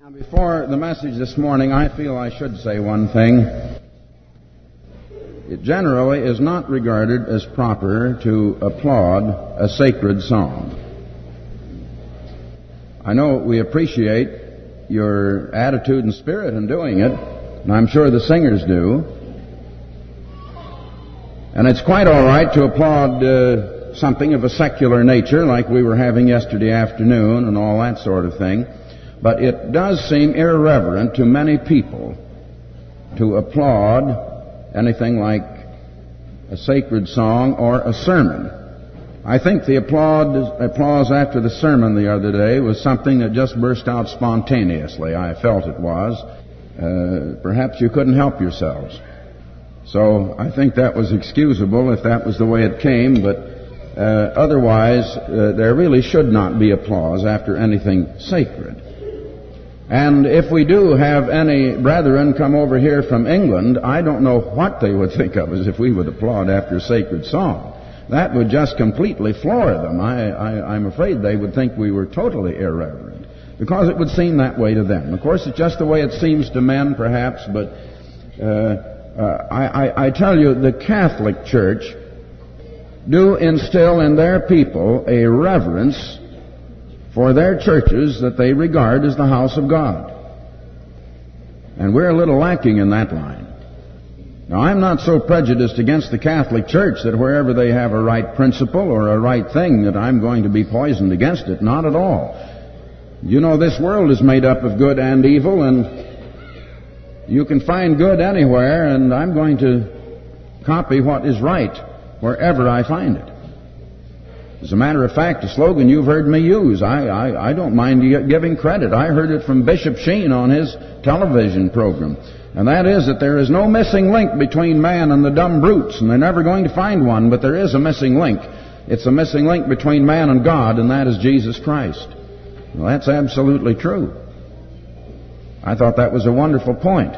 Before the message this morning, I feel I should say one thing. It generally is not regarded as proper to applaud a sacred song. I know we appreciate your attitude and spirit in doing it, and I'm sure the singers do. And it's quite all right to applaud something of a secular nature like we were having yesterday afternoon and all that sort of thing. But it does seem irreverent to many people to applaud anything like a sacred song or a sermon. I think the applause after the sermon the other day was something that just burst out spontaneously. I felt it was. Perhaps you couldn't help yourselves. So I think that was excusable if that was the way it came, but otherwise there really should not be applause after anything sacred. And if we do have any brethren come over here from England, I don't know what they would think of us if we would applaud after a sacred song. That would just completely floor them. I'm afraid they would think we were totally irreverent, because it would seem that way to them. Of course, it's just the way it seems to men, perhaps, but I tell you, the Catholic Church do instill in their people a reverence for their churches that they regard as the house of God. And we're a little lacking in that line. Now, I'm not so prejudiced against the Catholic Church that wherever they have a right principle or a right thing that I'm going to be poisoned against it. Not at all. You know, this world is made up of good and evil, and you can find good anywhere, and I'm going to copy what is right wherever I find it. As a matter of fact, a slogan you've heard me use, I don't mind giving credit. I heard it from Bishop Sheen on his television program. And that is that there is no missing link between man and the dumb brutes, and they're never going to find one, but there is a missing link. It's a missing link between man and God, and that is Jesus Christ. Well, that's absolutely true. I thought that was a wonderful point.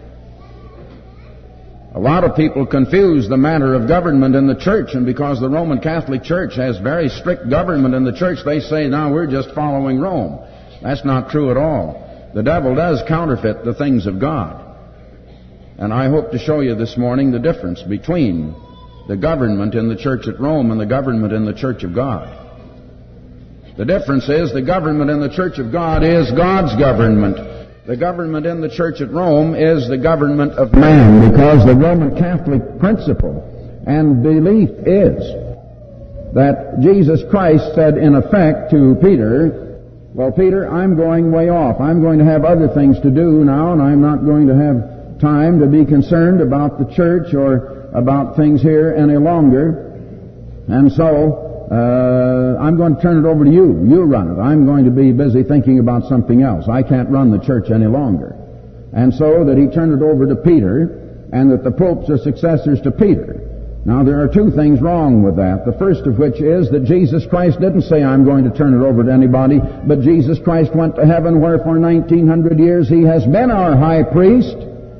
A lot of people confuse the matter of government in the church, and because the Roman Catholic Church has very strict government in the church, they say, now we're just following Rome. That's not true at all. The devil does counterfeit the things of God. And I hope to show you this morning the difference between the government in the church at Rome and the government in the church of God. The difference is the government in the church of God is God's government. The government in the church at Rome is the government of man, because the Roman Catholic principle and belief is that Jesus Christ said in effect to Peter, well, Peter, I'm going way off. I'm going to have other things to do now, and I'm not going to have time to be concerned about the church or about things here any longer. And so I'm going to turn it over to you. You run it. I'm going to be busy thinking about something else. I can't run the church any longer. And so that he turned it over to Peter, and that the popes are successors to Peter. Now, there are two things wrong with that. The first of which is that Jesus Christ didn't say, I'm going to turn it over to anybody, but Jesus Christ went to heaven, where for 1900 years he has been our high priest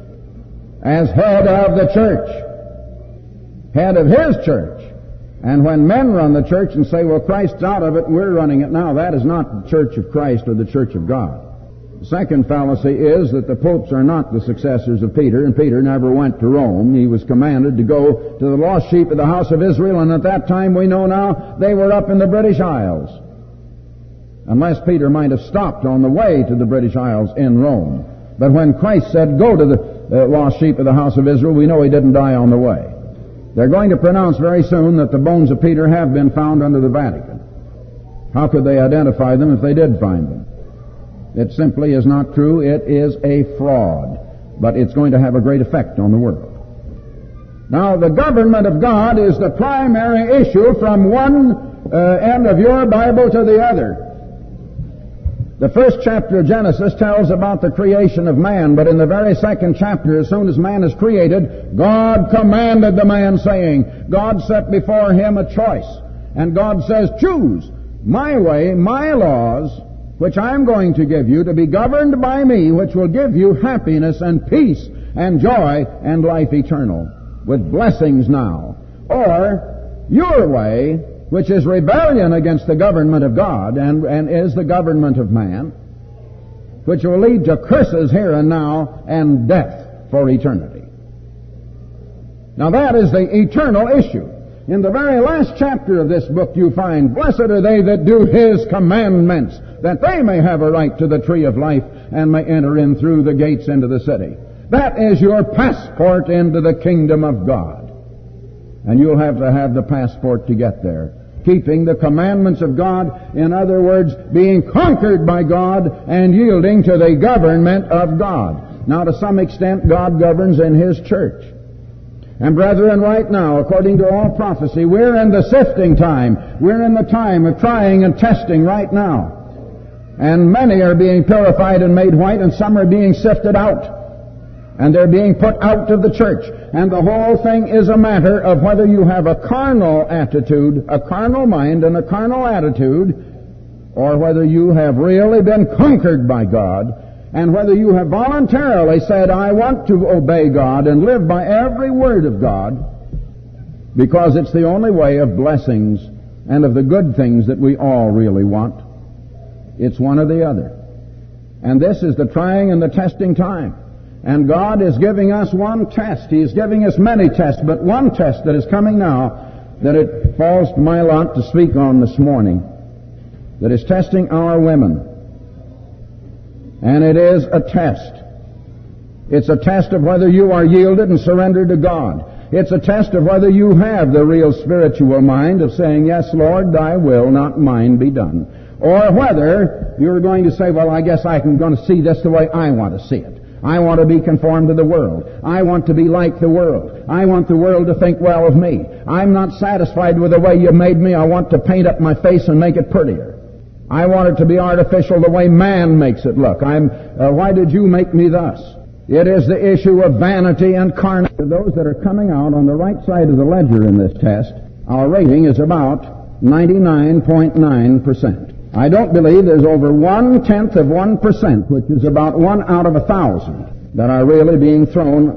as head of the church, head of his church. And when men run the church and say, well, Christ's out of it and we're running it now, that is not the church of Christ or the church of God. The second fallacy is that the popes are not the successors of Peter, and Peter never went to Rome. He was commanded to go to the lost sheep of the house of Israel, and at that time, we know now, they were up in the British Isles. Unless Peter might have stopped on the way to the British Isles in Rome. But when Christ said, go to the lost sheep of the house of Israel, we know he didn't die on the way. They're going to pronounce very soon that the bones of Peter have been found under the Vatican. How could they identify them if they did find them? It simply is not true. It is a fraud. But it's going to have a great effect on the world. Now, the government of God is the primary issue from one end of your Bible to the other. The first chapter of Genesis tells about the creation of man, but in the very second chapter, as soon as man is created, God commanded the man, saying, God set before him a choice. And God says, choose my way, my laws, which I'm going to give you, to be governed by me, which will give you happiness and peace and joy and life eternal, with blessings now. Or your way, which is rebellion against the government of God and is the government of man, which will lead to curses here and now and death for eternity. Now that is the eternal issue. In the very last chapter of this book you find, blessed are they that do His commandments, that they may have a right to the tree of life and may enter in through the gates into the city. That is your passport into the kingdom of God. And you'll have to have the passport to get there. Keeping the commandments of God, in other words, being conquered by God and yielding to the government of God. Now, to some extent, God governs in His church. And brethren, right now, according to all prophecy, we're in the sifting time. We're in the time of trying and testing right now. And many are being purified and made white, and some are being sifted out. And they're being put out of the church. And the whole thing is a matter of whether you have a carnal attitude, a carnal mind, and a carnal attitude, or whether you have really been conquered by God, and whether you have voluntarily said, I want to obey God and live by every word of God, because it's the only way of blessings and of the good things that we all really want. It's one or the other. And this is the trying and the testing time. And God is giving us one test. He is giving us many tests, but one test that is coming now that it falls to my lot to speak on this morning, that is testing our women. And it is a test. It's a test of whether you are yielded and surrendered to God. It's a test of whether you have the real spiritual mind of saying, yes, Lord, thy will, not mine, be done. Or whether you're going to say, well, I guess I'm going to see this the way I want to see it. I want to be conformed to the world. I want to be like the world. I want the world to think well of me. I'm not satisfied with the way you made me. I want to paint up my face and make it prettier. I want it to be artificial the way man makes it look. Why did you make me thus? It is the issue of vanity and carnality. Those that are coming out on the right side of the ledger in this test, our rating is about 99.9%. I don't believe there's over 0.1%, which is about 1 out of 1,000, that are really being thrown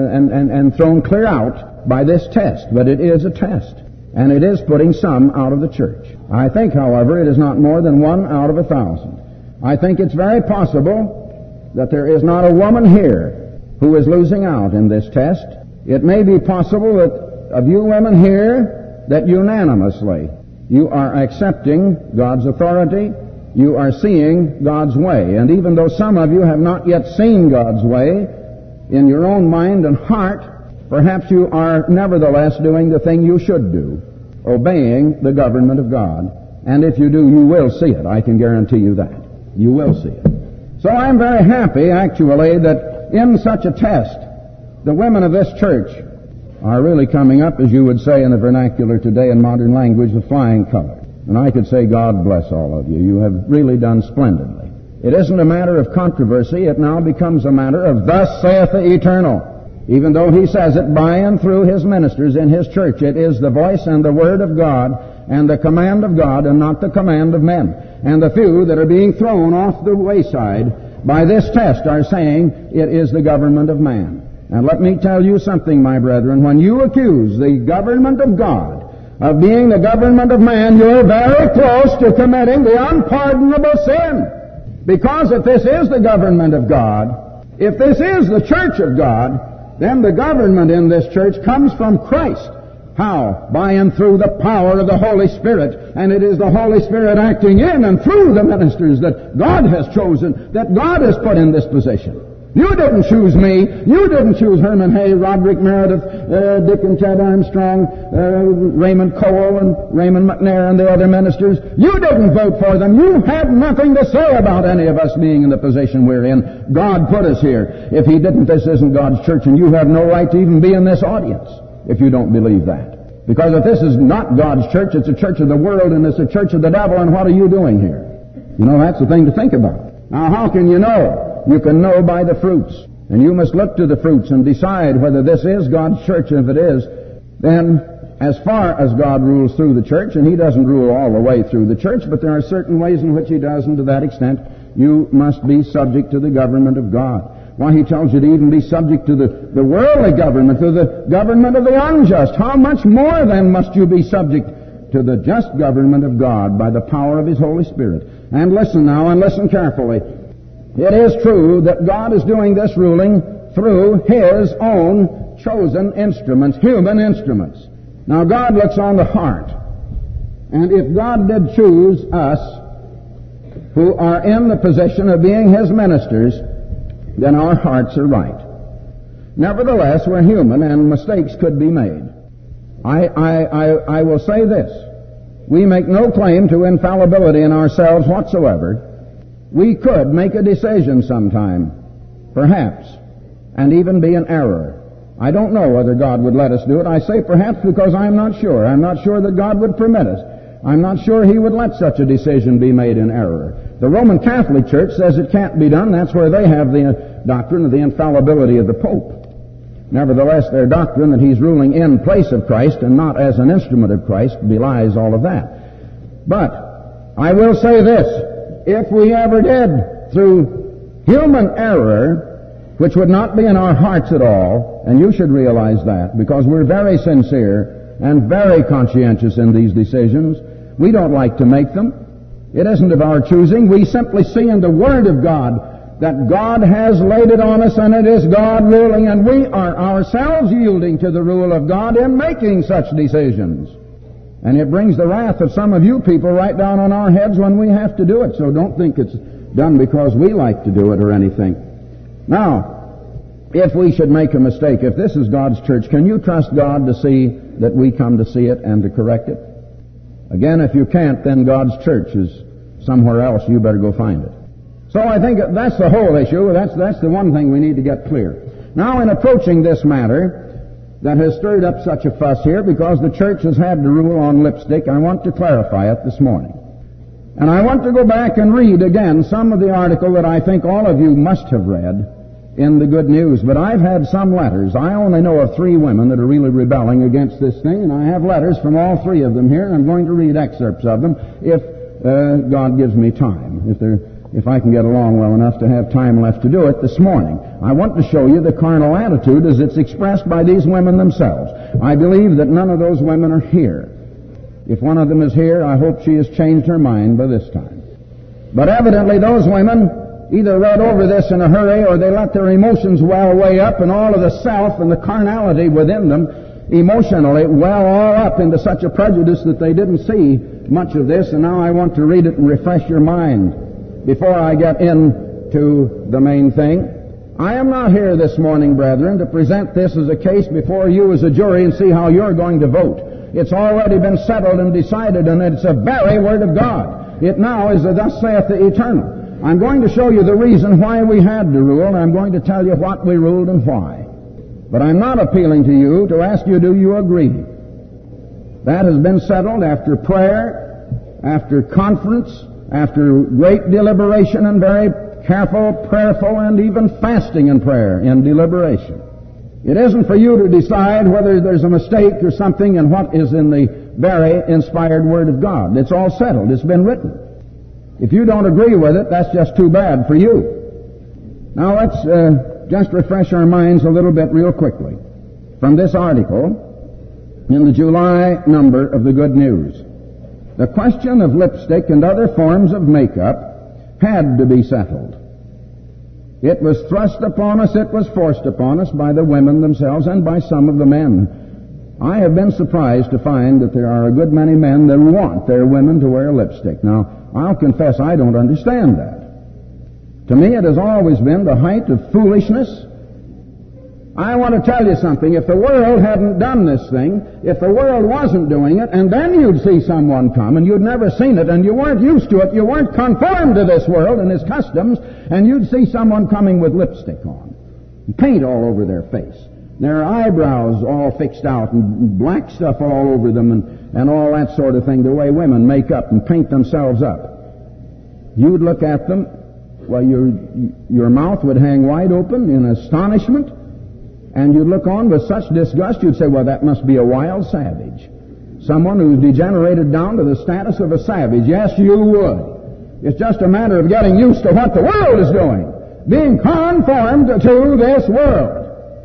and thrown clear out by this test. But it is a test, and it is putting some out of the church. I think, however, it is not more than 1 out of 1,000. I think it's very possible that there is not a woman here who is losing out in this test. It may be possible that of you women here, that unanimously you are accepting God's authority, you are seeing God's way. And even though some of you have not yet seen God's way in your own mind and heart, perhaps you are nevertheless doing the thing you should do, obeying the government of God. And if you do, you will see it. I can guarantee you that. You will see it. So I'm very happy, actually, that in such a test, the women of this church are really coming up, as you would say in the vernacular today in modern language, with flying colors. And I could say, God bless all of you. You have really done splendidly. It isn't a matter of controversy. It now becomes a matter of thus saith the Eternal. Even though He says it by and through His ministers in His church, it is the voice and the word of God and the command of God and not the command of men. And the few that are being thrown off the wayside by this test are saying it is the government of man. And let me tell you something, my brethren. When you accuse the government of God of being the government of man, you're very close to committing the unpardonable sin. Because if this is the government of God, if this is the church of God, then the government in this church comes from Christ. How? By and through the power of the Holy Spirit. And it is the Holy Spirit acting in and through the ministers that God has chosen, that God has put in this position. You didn't choose me. You didn't choose Herman Hay, Roderick Meredith, Dick and Ted Armstrong, Raymond Cole and Raymond McNair and the other ministers. You didn't vote for them. You had nothing to say about any of us being in the position we're in. God put us here. If He didn't, this isn't God's church, and you have no right to even be in this audience if you don't believe that. Because if this is not God's church, it's a church of the world and it's a church of the devil, and what are you doing here? You know, that's the thing to think about. Now, how can you know? You can know by the fruits. And you must look to the fruits and decide whether this is God's church. And if it is, then as far as God rules through the church, and He doesn't rule all the way through the church, but there are certain ways in which He does, and to that extent, you must be subject to the government of God. Why, He tells you to even be subject to the worldly government, to the government of the unjust. How much more then must you be subject to the just government of God by the power of His Holy Spirit? And listen now, and listen carefully. It is true that God is doing this ruling through His own chosen instruments, human instruments. Now God looks on the heart. And if God did choose us, who are in the position of being His ministers, then our hearts are right. Nevertheless, we're human and mistakes could be made. I will say this. We make no claim to infallibility in ourselves whatsoever. We could make a decision sometime, perhaps, and even be in error. I don't know whether God would let us do it. I say perhaps because I'm not sure. I'm not sure that God would permit us. I'm not sure He would let such a decision be made in error. The Roman Catholic Church says it can't be done. That's where they have the doctrine of the infallibility of the Pope. Nevertheless, their doctrine that He's ruling in place of Christ and not as an instrument of Christ belies all of that. But I will say this. If we ever did, through human error, which would not be in our hearts at all, and you should realize that, because we're very sincere and very conscientious in these decisions, we don't like to make them. It isn't of our choosing. We simply see in the Word of God that God has laid it on us, and it is God ruling, and we are ourselves yielding to the rule of God in making such decisions. And it brings the wrath of some of you people right down on our heads when we have to do it. So don't think it's done because we like to do it or anything. Now, if we should make a mistake, if this is God's church, can you trust God to see that we come to see it and to correct it? Again, if you can't, then God's church is somewhere else. You better go find it. So I think that's the whole issue. That's the one thing we need to get clear. Now, in approaching this matter that has stirred up such a fuss here, because the church has had the rule on lipstick, I want to clarify it this morning. And I want to go back and read again some of the article that I think all of you must have read in the Good News. But I've had some letters. I only know of 3 women that are really rebelling against this thing, and I have letters from all 3 of them here, and I'm going to read excerpts of them if God gives me time, if I can get along well enough to have time left to do it this morning. I want to show you the carnal attitude as it's expressed by these women themselves. I believe that none of those women are here. If one of them is here, I hope she has changed her mind by this time. But evidently those women either read over this in a hurry, or they let their emotions well way up, and all of the self and the carnality within them emotionally well all up into such a prejudice that they didn't see much of this. And now I want to read it and refresh your mind before I get into the main thing. I am not here this morning, brethren, to present this as a case before you as a jury and see how you're going to vote. It's already been settled and decided, and it's a very Word of God. It now is a thus saith the Eternal. I'm going to show you the reason why we had to rule, and I'm going to tell you what we ruled and why. But I'm not appealing to you to ask you, do you agree? That has been settled after prayer, after conference, after great deliberation and very careful, prayerful, and even fasting and prayer in deliberation. It isn't for you to decide whether there's a mistake or something in what is in the very inspired Word of God. It's all settled. It's been written. If you don't agree with it, that's just too bad for you. Now let's just refresh our minds a little bit real quickly from this article in the July number of the Good News. The question of lipstick and other forms of makeup had to be settled. It was thrust upon us, it was forced upon us by the women themselves and by some of the men. I have been surprised to find that there are a good many men that want their women to wear lipstick. Now, I'll confess I don't understand that. To me, it has always been the height of foolishness. I want to tell you something. If the world hadn't done this thing, if the world wasn't doing it, and then you'd see someone come, and you'd never seen it, and you weren't used to it, you weren't conformed to this world and its customs, and you'd see someone coming with lipstick on, and paint all over their face, their eyebrows all fixed out, and black stuff all over them, and all that sort of thing, the way women make up and paint themselves up. You'd look at them, well, your mouth would hang wide open in astonishment, and you'd look on with such disgust, you'd say, well, that must be a wild savage. Someone who's degenerated down to the status of a savage. Yes, you would. It's just a matter of getting used to what the world is doing. Being conformed to this world.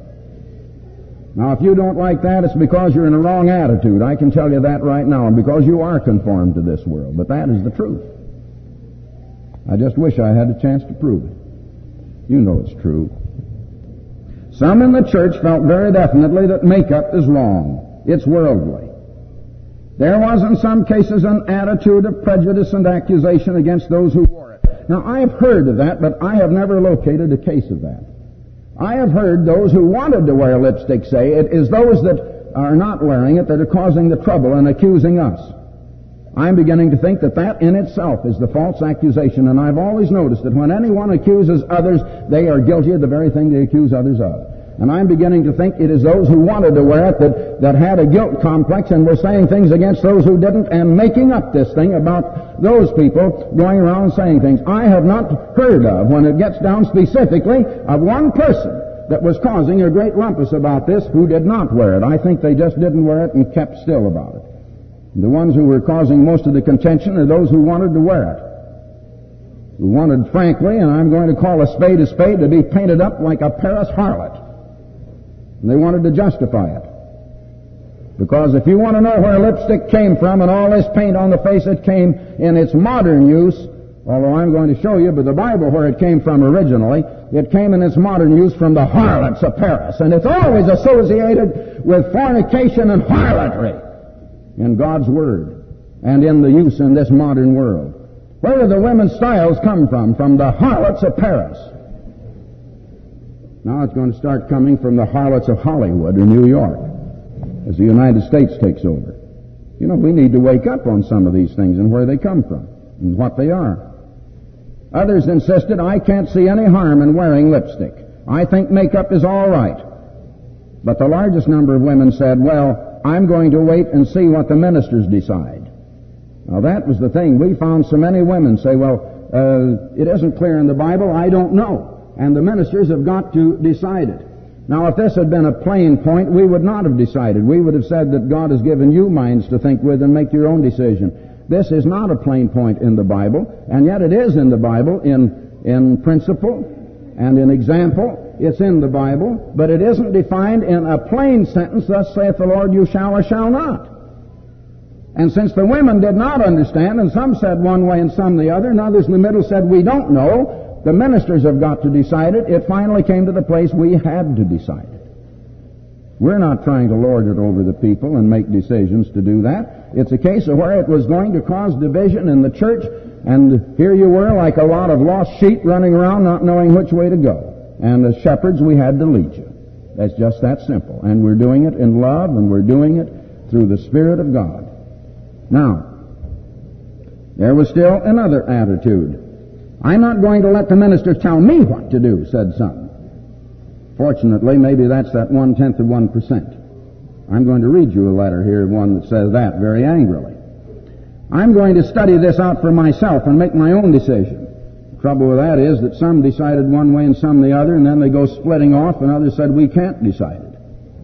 Now, if you don't like that, it's because you're in a wrong attitude. I can tell you that right now, and because you are conformed to this world. But that is the truth. I just wish I had a chance to prove it. You know it's true. Some in the church felt very definitely that makeup is wrong. It's worldly. There was in some cases an attitude of prejudice and accusation against those who wore it. Now, I've heard of that, but I have never located a case of that. I have heard those who wanted to wear lipstick say it is those that are not wearing it that are causing the trouble and accusing us. I'm beginning to think that that in itself is the false accusation, and I've always noticed that when anyone accuses others, they are guilty of the very thing they accuse others of. And I'm beginning to think it is those who wanted to wear it that had a guilt complex and were saying things against those who didn't and making up this thing about those people going around saying things. I have not heard of, when it gets down specifically, of one person that was causing a great rumpus about this who did not wear it. I think they just didn't wear it and kept still about it. The ones who were causing most of the contention are those who wanted to wear it. Who wanted, frankly, and I'm going to call a spade, to be painted up like a Paris harlot. And they wanted to justify it. Because if you want to know where lipstick came from and all this paint on the face, it came in its modern use, although I'm going to show you by the Bible where it came from originally. It came in its modern use from the harlots of Paris. And it's always associated with fornication and harlotry in God's Word and in the use in this modern world. Where do the women's styles come from? From the harlots of Paris. Now it's going to start coming from the harlots of Hollywood or New York as the United States takes over. You know, we need to wake up on some of these things and where they come from and what they are. Others insisted, I can't see any harm in wearing lipstick. I think makeup is all right. But the largest number of women said, well, I'm going to wait and see what the ministers decide. Now that was the thing. We found so many women say, well, it isn't clear in the Bible, I don't know. And the ministers have got to decide it. Now, if this had been a plain point, we would not have decided. We would have said that God has given you minds to think with and make your own decision. This is not a plain point in the Bible, and yet it is in the Bible in principle and in example. It's in the Bible, but it isn't defined in a plain sentence, thus saith the Lord, you shall or shall not. And since the women did not understand, and some said one way and some the other, and others in the middle said we don't know, the ministers have got to decide it. It finally came to the place we had to decide it. We're not trying to lord it over the people and make decisions to do that. It's a case of where it was going to cause division in the church, and here you were like a lot of lost sheep running around not knowing which way to go. And as shepherds, we had to lead you. That's just that simple. And we're doing it in love, and we're doing it through the Spirit of God. Now, there was still another attitude. I'm not going to let the ministers tell me what to do, said some. Fortunately, maybe that's that 1/10 of 1%. I'm going to read you a letter here, one that says that very angrily. I'm going to study this out for myself and make my own decision. The trouble with that is that some decided one way and some the other, and then they go splitting off, and others said, we can't decide it.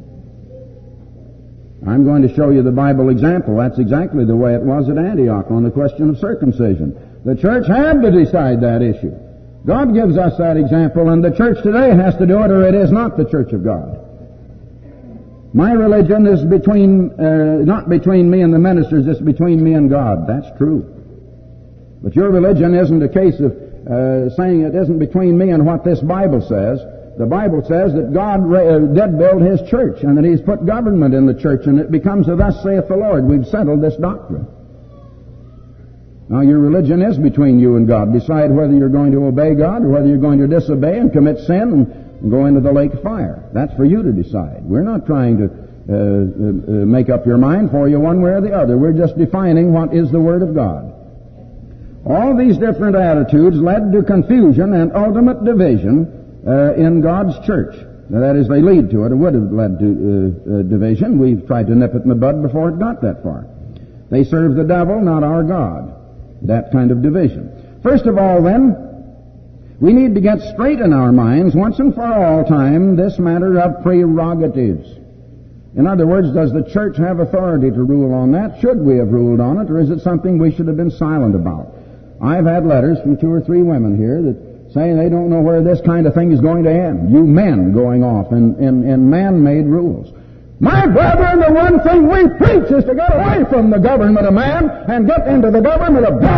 I'm going to show you the Bible example. That's exactly the way it was at Antioch on the question of circumcision. The church had to decide that issue. God gives us that example, and the church today has to do it, or it is not the church of God. My religion is not between me and the ministers, it's between me and God. That's true. But your religion isn't a case of saying it isn't between me and what this Bible says. The Bible says that God did build His church, and that He's put government in the church, and it becomes a thus saith the Lord. We've settled this doctrine. Now, your religion is between you and God. Decide whether you're going to obey God or whether you're going to disobey and commit sin and go into the lake of fire. That's for you to decide. We're not trying to make up your mind for you one way or the other. We're just defining what is the Word of God. All these different attitudes led to confusion and ultimate division in God's church. Now, that is, they lead to it. It would have led to division. We've tried to nip it in the bud before it got that far. They serve the devil, not our God. That kind of division. First of all, then, we need to get straight in our minds, once and for all time, this matter of prerogatives. In other words, does the church have authority to rule on that? Should we have ruled on it, or is it something we should have been silent about? I've had letters from 2 or 3 women here that say they don't know where this kind of thing is going to end. You men going off in man-made rules. My brethren, the one thing we preach is to get away from the government of man and get into the government of God.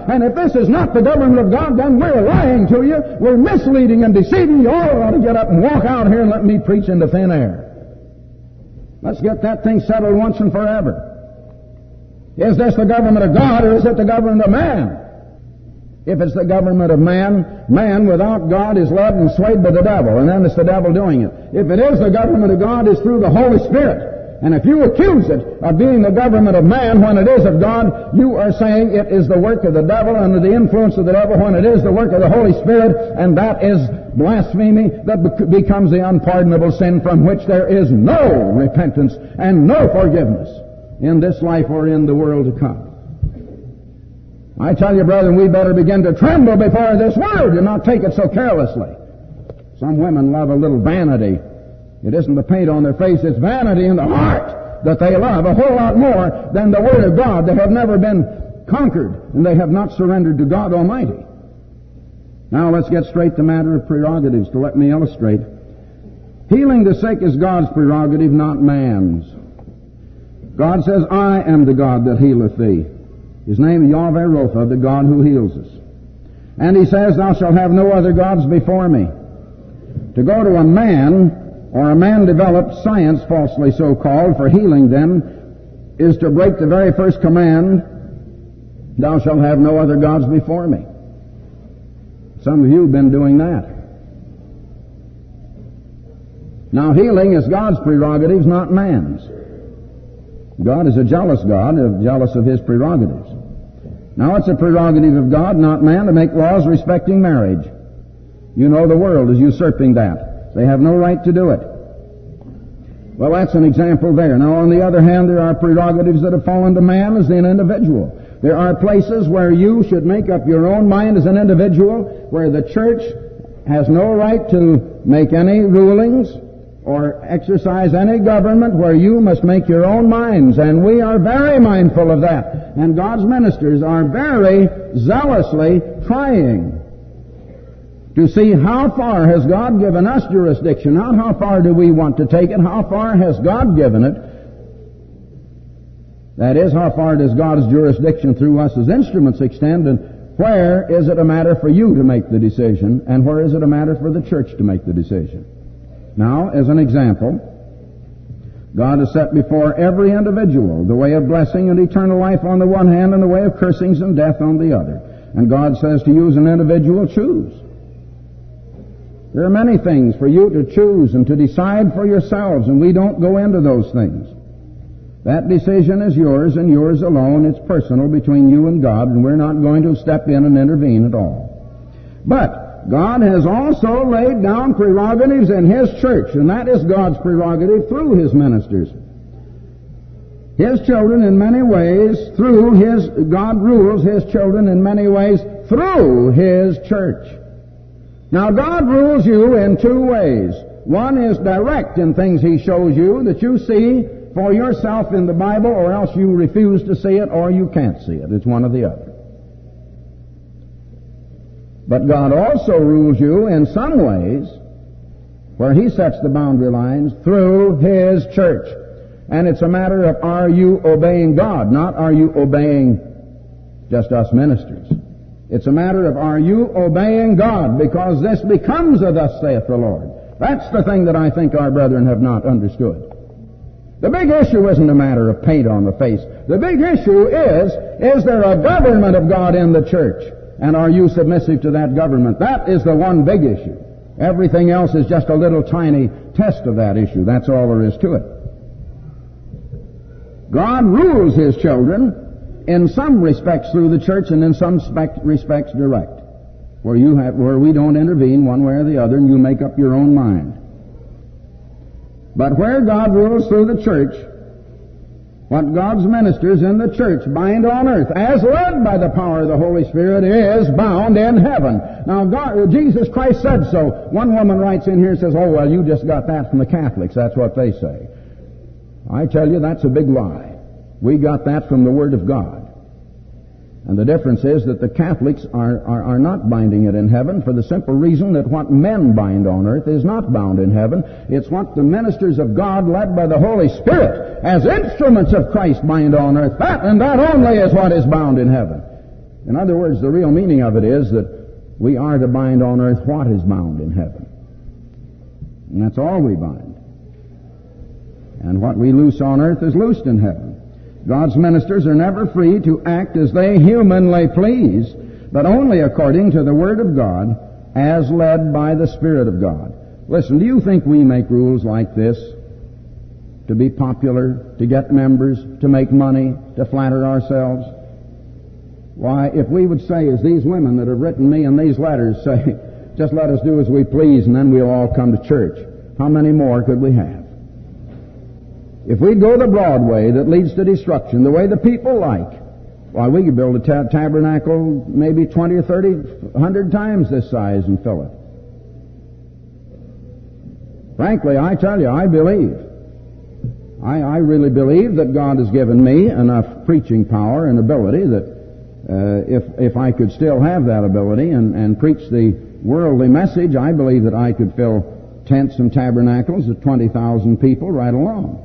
And if this is not the government of God, then we're lying to you. We're misleading and deceiving you. All ought to get up and walk out here and let me preach into thin air. Let's get that thing settled once and forever. Is this the government of God, or is it the government of man? If it's the government of man, man without God is led and swayed by the devil, and then it's the devil doing it. If it is the government of God, it's through the Holy Spirit. And if you accuse it of being the government of man when it is of God, you are saying it is the work of the devil under the influence of the devil when it is the work of the Holy Spirit, and that is blasphemy that becomes the unpardonable sin from which there is no repentance and no forgiveness in this life or in the world to come. I tell you, brethren, we better begin to tremble before this word and not take it so carelessly. Some women love a little vanity. It isn't the paint on their face, it's vanity in the heart that they love a whole lot more than the Word of God. They have never been conquered, and they have not surrendered to God Almighty. Now let's get straight to the matter of prerogatives to let me illustrate. Healing the sick is God's prerogative, not man's. God says, I am the God that healeth thee. His name is Yahweh Rapha, the God who heals us. And he says, thou shalt have no other gods before me. To go to a man, or a man-developed science, falsely so called, for healing them, is to break the very first command, thou shalt have no other gods before me. Some of you have been doing that. Now, healing is God's prerogatives, not man's. God is a jealous God, jealous of His prerogatives. Now, it's a prerogative of God, not man, to make laws respecting marriage. You know the world is usurping that. They have no right to do it. Well, that's an example there. Now, on the other hand, there are prerogatives that have fallen to man as an individual. There are places where you should make up your own mind as an individual, where the church has no right to make any rulings or exercise any government, where you must make your own minds. And we are very mindful of that. And God's ministers are very zealously trying to see how far has God given us jurisdiction, not how far do we want to take it, how far has God given it. That is, how far does God's jurisdiction through us as instruments extend, and where is it a matter for you to make the decision, and where is it a matter for the church to make the decision? Now, as an example, God has set before every individual the way of blessing and eternal life on the one hand, and the way of cursings and death on the other. And God says to you as an individual, choose. There are many things for you to choose and to decide for yourselves, and we don't go into those things. That decision is yours and yours alone. It's personal between you and God, and we're not going to step in and intervene at all. But God has also laid down prerogatives in His church, and that is God's prerogative through His ministers. His children in many ways, God rules His children in many ways through His church. Now, God rules you in two ways. One is direct in things He shows you that you see for yourself in the Bible, or else you refuse to see it, or you can't see it. It's one or the other. But God also rules you in some ways where He sets the boundary lines through His church. And it's a matter of, are you obeying God, not are you obeying just us ministers. It's a matter of, are you obeying God, because this becomes a thus saith the Lord. That's the thing that I think our brethren have not understood. The big issue isn't a matter of paint on the face. The big issue is there a government of God in the church? And are you submissive to that government? That is the one big issue. Everything else is just a little tiny test of that issue. That's all there is to it. God rules His children in some respects through the church, and in some respects direct, where we don't intervene one way or the other, and you make up your own mind. But where God rules through the church, what God's ministers in the church bind on earth, as led by the power of the Holy Spirit, is bound in heaven. Now, Jesus Christ said so. One woman writes in here and says, oh, well, you just got that from the Catholics. That's what they say. I tell you, that's a big lie. We got that from the Word of God. And the difference is that the Catholics are not binding it in heaven, for the simple reason that what men bind on earth is not bound in heaven. It's what the ministers of God, led by the Holy Spirit, as instruments of Christ, bind on earth. That and that only is what is bound in heaven. In other words, the real meaning of it is that we are to bind on earth what is bound in heaven. And that's all we bind. And what we loose on earth is loosed in heaven. God's ministers are never free to act as they humanly please, but only according to the Word of God as led by the Spirit of God. Listen, do you think we make rules like this to be popular, to get members, to make money, to flatter ourselves? Why, if we would say, as these women that have written me in these letters say, just let us do as we please and then we'll all come to church, how many more could we have? If we go the broad way that leads to destruction, the way the people like, why, we could build a tabernacle maybe 20 or 30, 100 times this size and fill it. Frankly, I tell you, I believe. I really believe that God has given me enough preaching power and ability that if I could still have that ability and preach the worldly message, I believe that I could fill tents and tabernacles of 20,000 people right along.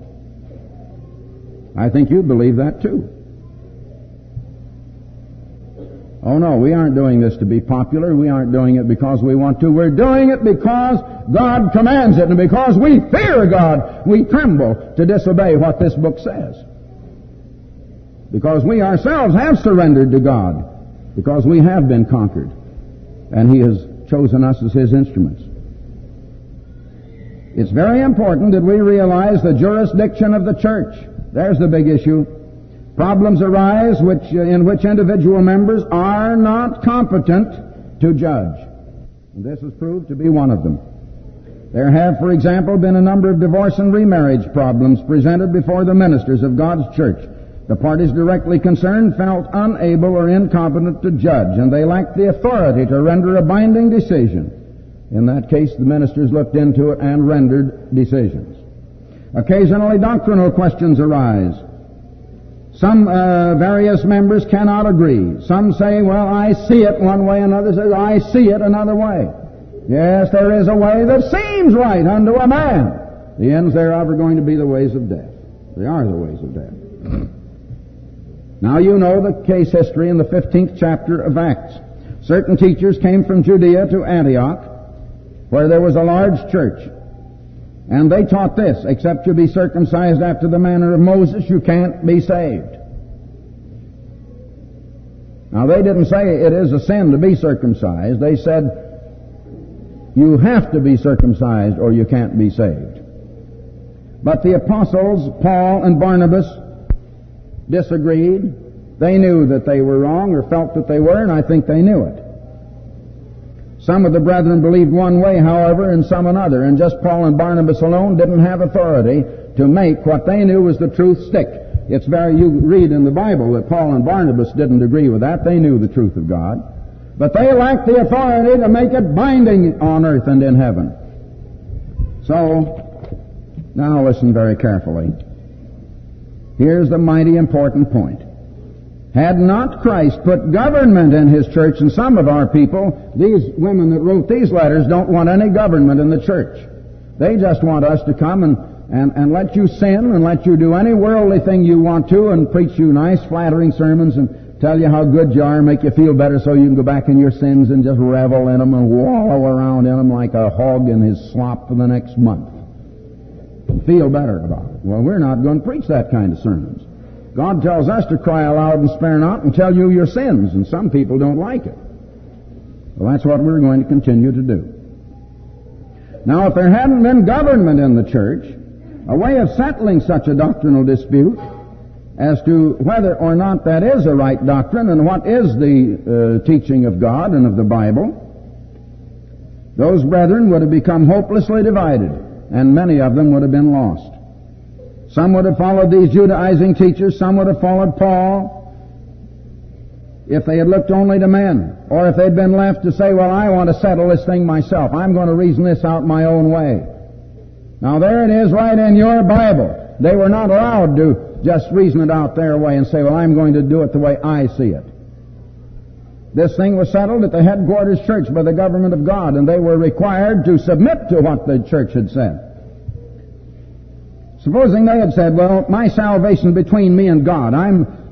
I think you'd believe that too. Oh no, we aren't doing this to be popular. We aren't doing it because we want to. We're doing it because God commands it, and because we fear God, we tremble to disobey what this book says. Because we ourselves have surrendered to God, because we have been conquered, and He has chosen us as His instruments. It's very important that we realize the jurisdiction of the church. There's the big issue. Problems arise in which individual members are not competent to judge. And this has proved to be one of them. There have, for example, been a number of divorce and remarriage problems presented before the ministers of God's church. The parties directly concerned felt unable or incompetent to judge, and they lacked the authority to render a binding decision. In that case, the ministers looked into it and rendered decisions. Occasionally, doctrinal questions arise. Some various members cannot agree. Some say, well, I see it one way, and others say, I see it another way. Yes, there is a way that seems right unto a man. The ends thereof are going to be the ways of death. They are the ways of death. Now you know the case history in the 15th chapter of Acts. Certain teachers came from Judea to Antioch, where there was a large church. And they taught this: except you be circumcised after the manner of Moses, you can't be saved. Now they didn't say it is a sin to be circumcised. They said you have to be circumcised or you can't be saved. But the apostles, Paul and Barnabas, disagreed. They knew that they were wrong, or felt that they were, and I think they knew it. Some of the brethren believed one way, however, and some another, and just Paul and Barnabas alone didn't have authority to make what they knew was the truth stick. You read in the Bible that Paul and Barnabas didn't agree with that. They knew the truth of God. But they lacked the authority to make it binding on earth and in heaven. So, now listen very carefully. Here's the mighty important point. Had not Christ put government in His church, and some of our people, these women that wrote these letters, don't want any government in the church. They just want us to come and let you sin and let you do any worldly thing you want to and preach you nice, flattering sermons and tell you how good you are and make you feel better so you can go back in your sins and just revel in them and wallow around in them like a hog in his slop for the next month. And feel better about it. Well, we're not going to preach that kind of sermons. God tells us to cry aloud and spare not and tell you your sins, and some people don't like it. Well, that's what we're going to continue to do. Now, if there hadn't been government in the church, a way of settling such a doctrinal dispute as to whether or not that is a right doctrine and what is the teaching of God and of the Bible, those brethren would have become hopelessly divided, and many of them would have been lost. Some would have followed these Judaizing teachers. Some would have followed Paul if they had looked only to men, or if they'd been left to say, well, I want to settle this thing myself. I'm going to reason this out my own way. Now there it is right in your Bible. They were not allowed to just reason it out their way and say, well, I'm going to do it the way I see it. This thing was settled at the headquarters church by the government of God, and they were required to submit to what the church had said. Supposing they had said, well, my salvation between me and God. I'm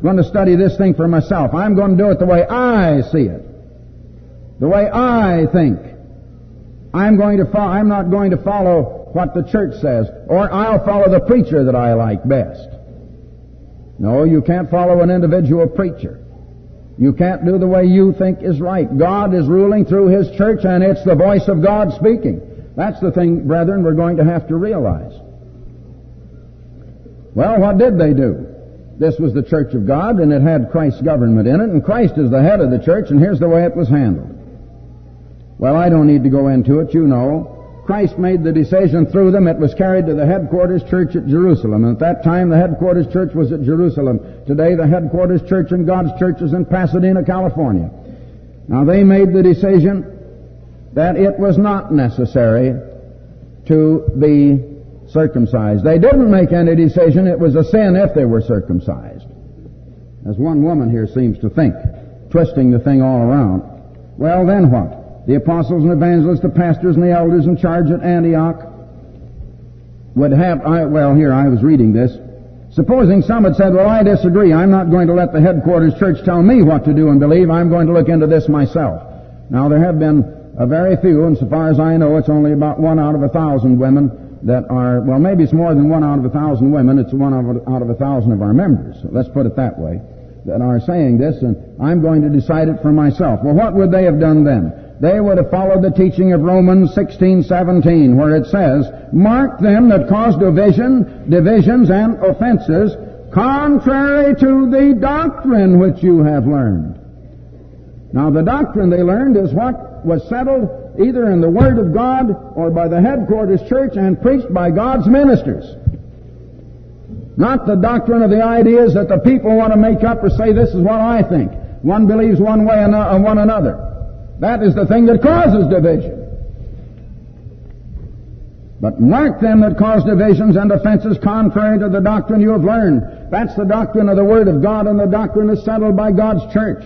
going to study this thing for myself. I'm going to do it the way I see it, the way I think. I'm not going to follow what the church says, or I'll follow the preacher that I like best. No, you can't follow an individual preacher. You can't do the way you think is right. God is ruling through His church, and it's the voice of God speaking. That's the thing, brethren, we're going to have to realize. Well, what did they do? This was the church of God, and it had Christ's government in it, and Christ is the head of the church, and here's the way it was handled. Well, I don't need to go into it, you know. Christ made the decision through them. It was carried to the headquarters church at Jerusalem. And at that time, the headquarters church was at Jerusalem. Today, the headquarters church in God's church is in Pasadena, California. Now, they made the decision that it was not necessary to be circumcised. They didn't make any decision it was a sin if they were circumcised, as one woman here seems to think, twisting the thing all around. Well, then what? The apostles and evangelists, the pastors and the elders in charge at Antioch would have, I was reading this. Supposing some had said, well, I disagree. I'm not going to let the headquarters church tell me what to do and believe. I'm going to look into this myself. Now, there have been a very few, and so far as I know, it's only about 1 out of 1,000 women that are, well, maybe it's more than 1 out of 1,000 women. It's 1 out of 1,000 of our members. So let's put it that way, that are saying this, and I'm going to decide it for myself. Well, what would they have done then? They would have followed the teaching of Romans 16:17, where it says, mark them that cause divisions and offenses, contrary to the doctrine which you have learned. Now, the doctrine they learned is what was settled either in the Word of God or by the headquarters church and preached by God's ministers. Not the doctrine of the ideas that the people want to make up or say, this is what I think. One believes one way and one another. That is the thing that causes division. But mark them that cause divisions and offenses contrary to the doctrine you have learned. That's the doctrine of the Word of God, and the doctrine is settled by God's church.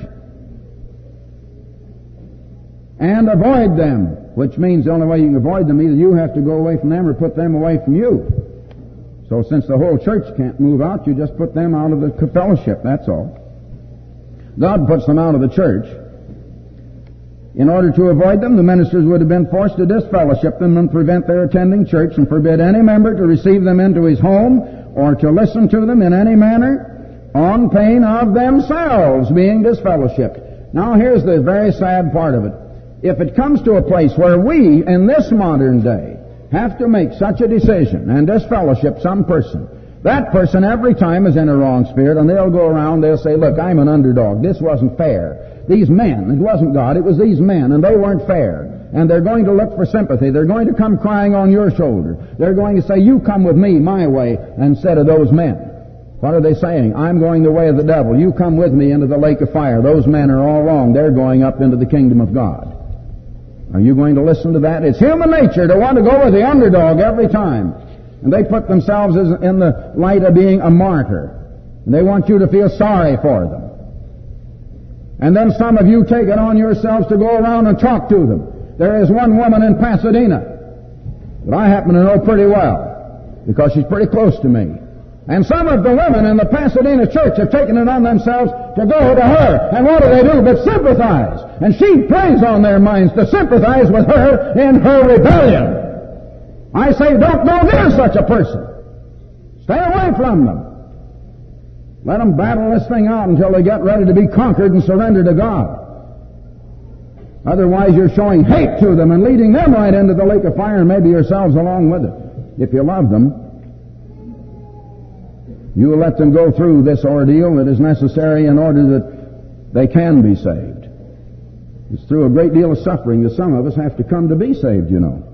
And avoid them, which means the only way you can avoid them, either you have to go away from them or put them away from you. So since the whole church can't move out, you just put them out of the fellowship, that's all. God puts them out of the church. In order to avoid them, the ministers would have been forced to disfellowship them and prevent their attending church and forbid any member to receive them into his home or to listen to them in any manner on pain of themselves being disfellowshipped. Now here's the very sad part of it. If it comes to a place where we, in this modern day, have to make such a decision and disfellowship some person, that person every time is in a wrong spirit, and they'll go around, they'll say, look, I'm an underdog. This wasn't fair. These men, it wasn't God, it was these men, and they weren't fair. And they're going to look for sympathy. They're going to come crying on your shoulder. They're going to say, you come with me, my way, instead of those men. What are they saying? I'm going the way of the devil. You come with me into the lake of fire. Those men are all wrong. They're going up into the kingdom of God. Are you going to listen to that? It's human nature to want to go with the underdog every time. And they put themselves in the light of being a martyr. And they want you to feel sorry for them. And then some of you take it on yourselves to go around and talk to them. There is one woman in Pasadena that I happen to know pretty well because she's pretty close to me. And some of the women in the Pasadena church have taken it on themselves to go to her. And what do but sympathize? And she plays on their minds to sympathize with her in her rebellion. I say, don't go near such a person. Stay away from them. Let them battle this thing out until they get ready to be conquered and surrender to God. Otherwise, you're showing hate to them and leading them right into the lake of fire, and maybe yourselves along with it. If you love them, you will let them go through this ordeal that is necessary in order that they can be saved. It's through a great deal of suffering that some of us have to come to be saved, you know.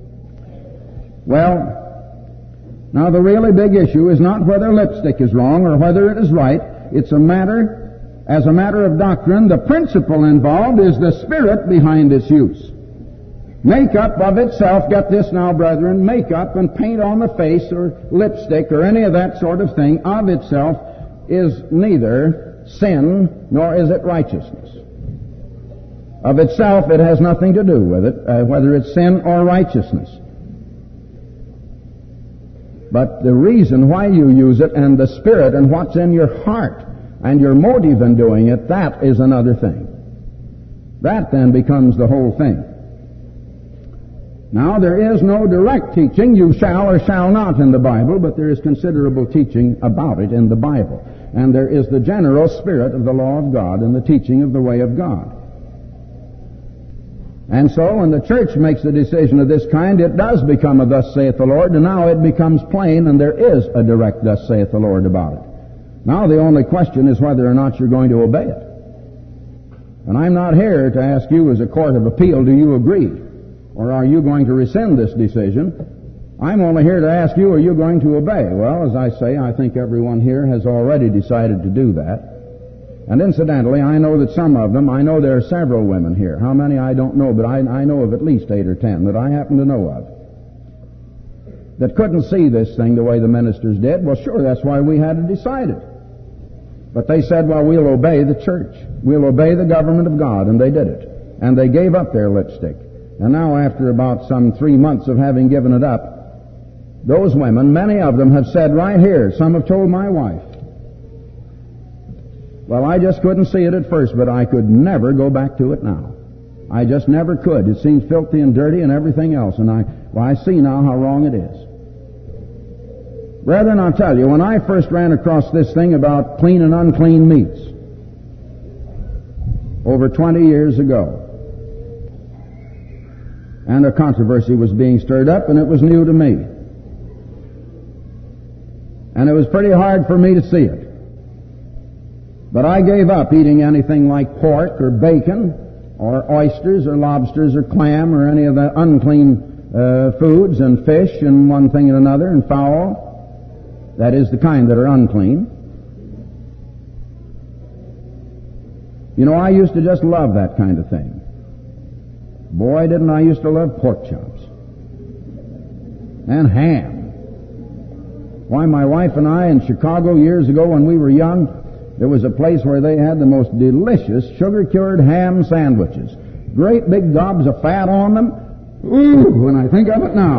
Well, now the really big issue is not whether lipstick is wrong or whether it is right. It's a matter, as a matter of doctrine, the principle involved is the spirit behind its use. Makeup of itself, get this now, brethren, makeup and paint on the face or lipstick or any of that sort of thing of itself is neither sin nor is it righteousness. Of itself, it has nothing to do with it, whether it's sin or righteousness. But the reason why you use it and the spirit and what's in your heart and your motive in doing it, that is another thing. That then becomes the whole thing. Now, there is no direct teaching, you shall or shall not in the Bible, but there is considerable teaching about it in the Bible. And there is the general spirit of the law of God and the teaching of the way of God. And so when the church makes a decision of this kind, it does become a thus saith the Lord, and now it becomes plain, and there is a direct thus saith the Lord about it. Now the only question is whether or not you're going to obey it. And I'm not here to ask you as a court of appeal, do you agree? Or are you going to rescind this decision? I'm only here to ask you, are you going to obey? Well, as I say, I think everyone here has already decided to do that. And incidentally, I know that some of them, I know there are several women here. How many, I don't know, but I know of at least 8 or 10 that I happen to know of that couldn't see this thing the way the ministers did. Well, sure, that's why we had to decide it. But they said, well, we'll obey the church. We'll obey the government of God, and they did it. And they gave up their lipstick. And now, after about some 3 months of having given it up, those women, many of them have said right here, some have told my wife, well, I just couldn't see it at first, but I could never go back to it now. I just never could. It seems filthy and dirty and everything else, and I see now how wrong it is. Brethren, I'll tell you, when I first ran across this thing about clean and unclean meats, over 20 years ago, and a controversy was being stirred up, and it was new to me. And it was pretty hard for me to see it. But I gave up eating anything like pork or bacon or oysters or lobsters or clam or any of the unclean foods, and fish and one thing and another, and fowl. That is, the kind that are unclean. You know, I used to just love that kind of thing. Boy, didn't I used to love pork chops. And ham. Why, my wife and I in Chicago years ago when we were young, there was a place where they had the most delicious sugar-cured ham sandwiches. Great big gobs of fat on them. Ooh, when I think of it now.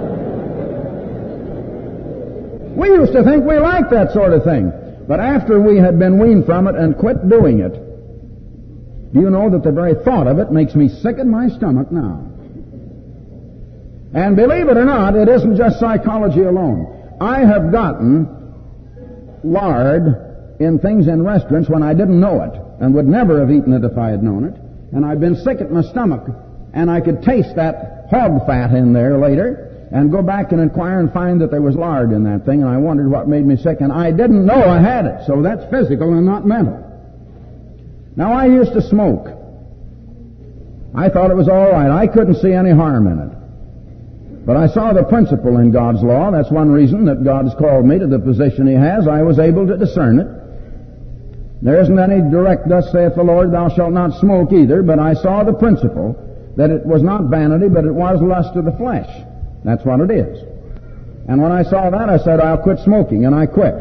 We used to think we liked that sort of thing. But after we had been weaned from it and quit doing it, do you know that the very thought of it makes me sick in my stomach now? And believe it or not, it isn't just psychology alone. I have gotten lard in things in restaurants when I didn't know it, and would never have eaten it if I had known it. And I've been sick at my stomach, and I could taste that hog fat in there later, and go back and inquire and find that there was lard in that thing, and I wondered what made me sick, and I didn't know I had it. So that's physical and not mental. Now, I used to smoke. I thought it was all right. I couldn't see any harm in it. But I saw the principle in God's law. That's one reason that God's called me to the position He has. I was able to discern it. There isn't any direct, thus saith the Lord, thou shalt not smoke either, but I saw the principle that it was not vanity, but it was lust of the flesh. That's what it is. And when I saw that, I said, I'll quit smoking, and I quit.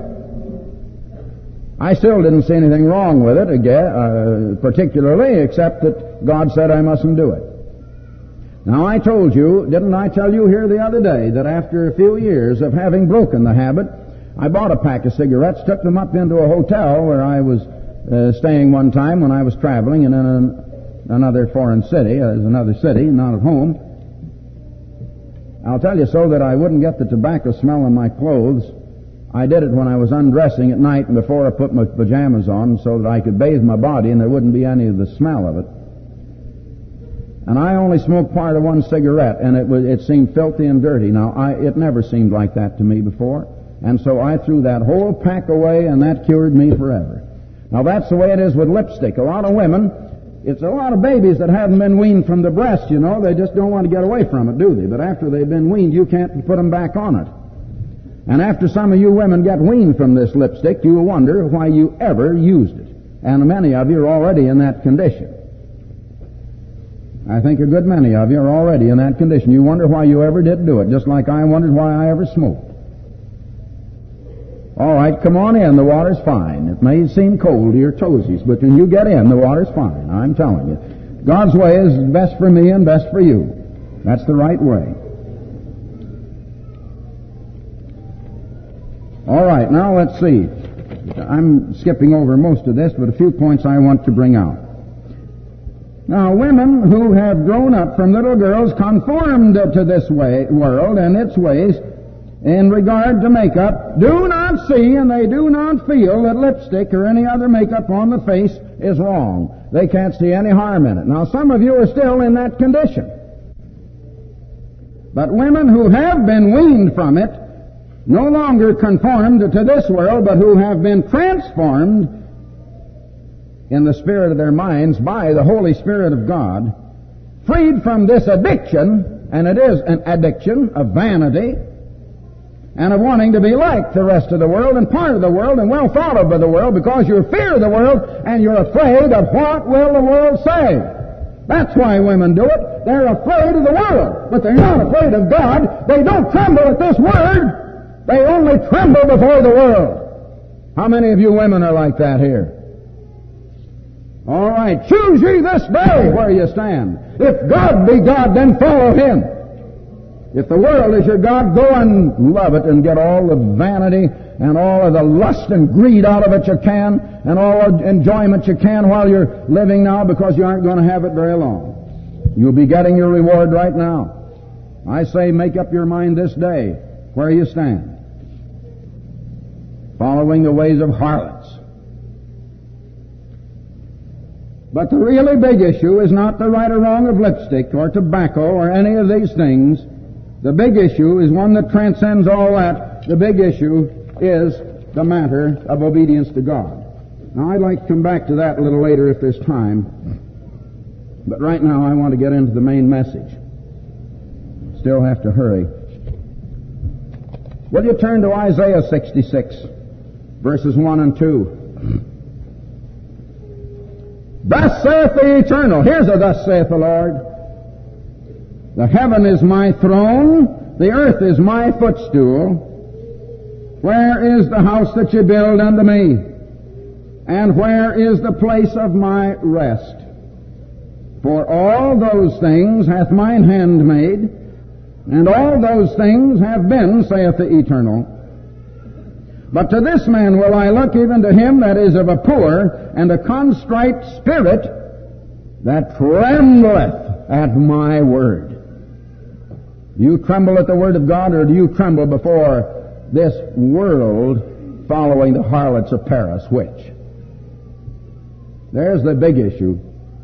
I still didn't see anything wrong with it, again, particularly, except that God said I mustn't do it. Now, I told you, didn't I tell you here the other day, that after a few years of having broken the habit, I bought a pack of cigarettes, took them up into a hotel where I was staying one time when I was traveling in another foreign city, another city, not at home. I'll tell you, so that I wouldn't get the tobacco smell on my clothes, I did it when I was undressing at night and before I put my pajamas on, so that I could bathe my body and there wouldn't be any of the smell of it. And I only smoked part of one cigarette, and it seemed filthy and dirty. Now, it never seemed like that to me before. And so I threw that whole pack away, and that cured me forever. Now, that's the way it is with lipstick. A lot of women, it's a lot of babies that haven't been weaned from the breast, you know. They just don't want to get away from it, do they? But after they've been weaned, you can't put them back on it. And after some of you women get weaned from this lipstick, you'll wonder why you ever used it. And many of you are already in that condition. I think a good many of you are already in that condition. You wonder why you ever did do it, just like I wondered why I ever smoked. All right, come on in. The water's fine. It may seem cold to your toesies, but when you get in, the water's fine. I'm telling you. God's way is best for me and best for you. That's the right way. All right, now let's see. I'm skipping over most of this, but a few points I want to bring out. Now, women who have grown up from little girls conformed to this world and its ways in regard to makeup do not see and they do not feel that lipstick or any other makeup on the face is wrong. They can't see any harm in it. Now, some of you are still in that condition. But women who have been weaned from it, no longer conformed to this world, but who have been transformed in the spirit of their minds by the Holy Spirit of God, freed from this addiction, and it is an addiction of vanity, and of wanting to be like the rest of the world and part of the world and well thought of by the world because you fear the world and you're afraid of what will the world say. That's why women do it. They're afraid of the world, but they're not afraid of God. They don't tremble at this word. They only tremble before the world. How many of you women are like that here? All right, choose ye this day where you stand. If God be God, then follow Him. If the world is your God, go and love it and get all the vanity and all of the lust and greed out of it you can, and all the enjoyment you can while you're living now, because you aren't going to have it very long. You'll be getting your reward right now. I say make up your mind this day where you stand. Following the ways of harlots. But the really big issue is not the right or wrong of lipstick or tobacco or any of these things. The big issue is one that transcends all that. The big issue is the matter of obedience to God. Now, I'd like to come back to that a little later if there's time. But right now I want to get into the main message. Still have to hurry. Will you turn to Isaiah 66, verses 1 and 2. Thus saith the Eternal. Here's a thus saith the Lord. The heaven is my throne, the earth is my footstool. Where is the house that you build unto me? And where is the place of my rest? For all those things hath mine hand made, and all those things have been, saith the Eternal. But to this man will I look, even to him that is of a poor and a contrite spirit, that trembleth at my word. Do you tremble at the word of God, or do you tremble before this world following the harlots of Paris? Which? There's the big issue.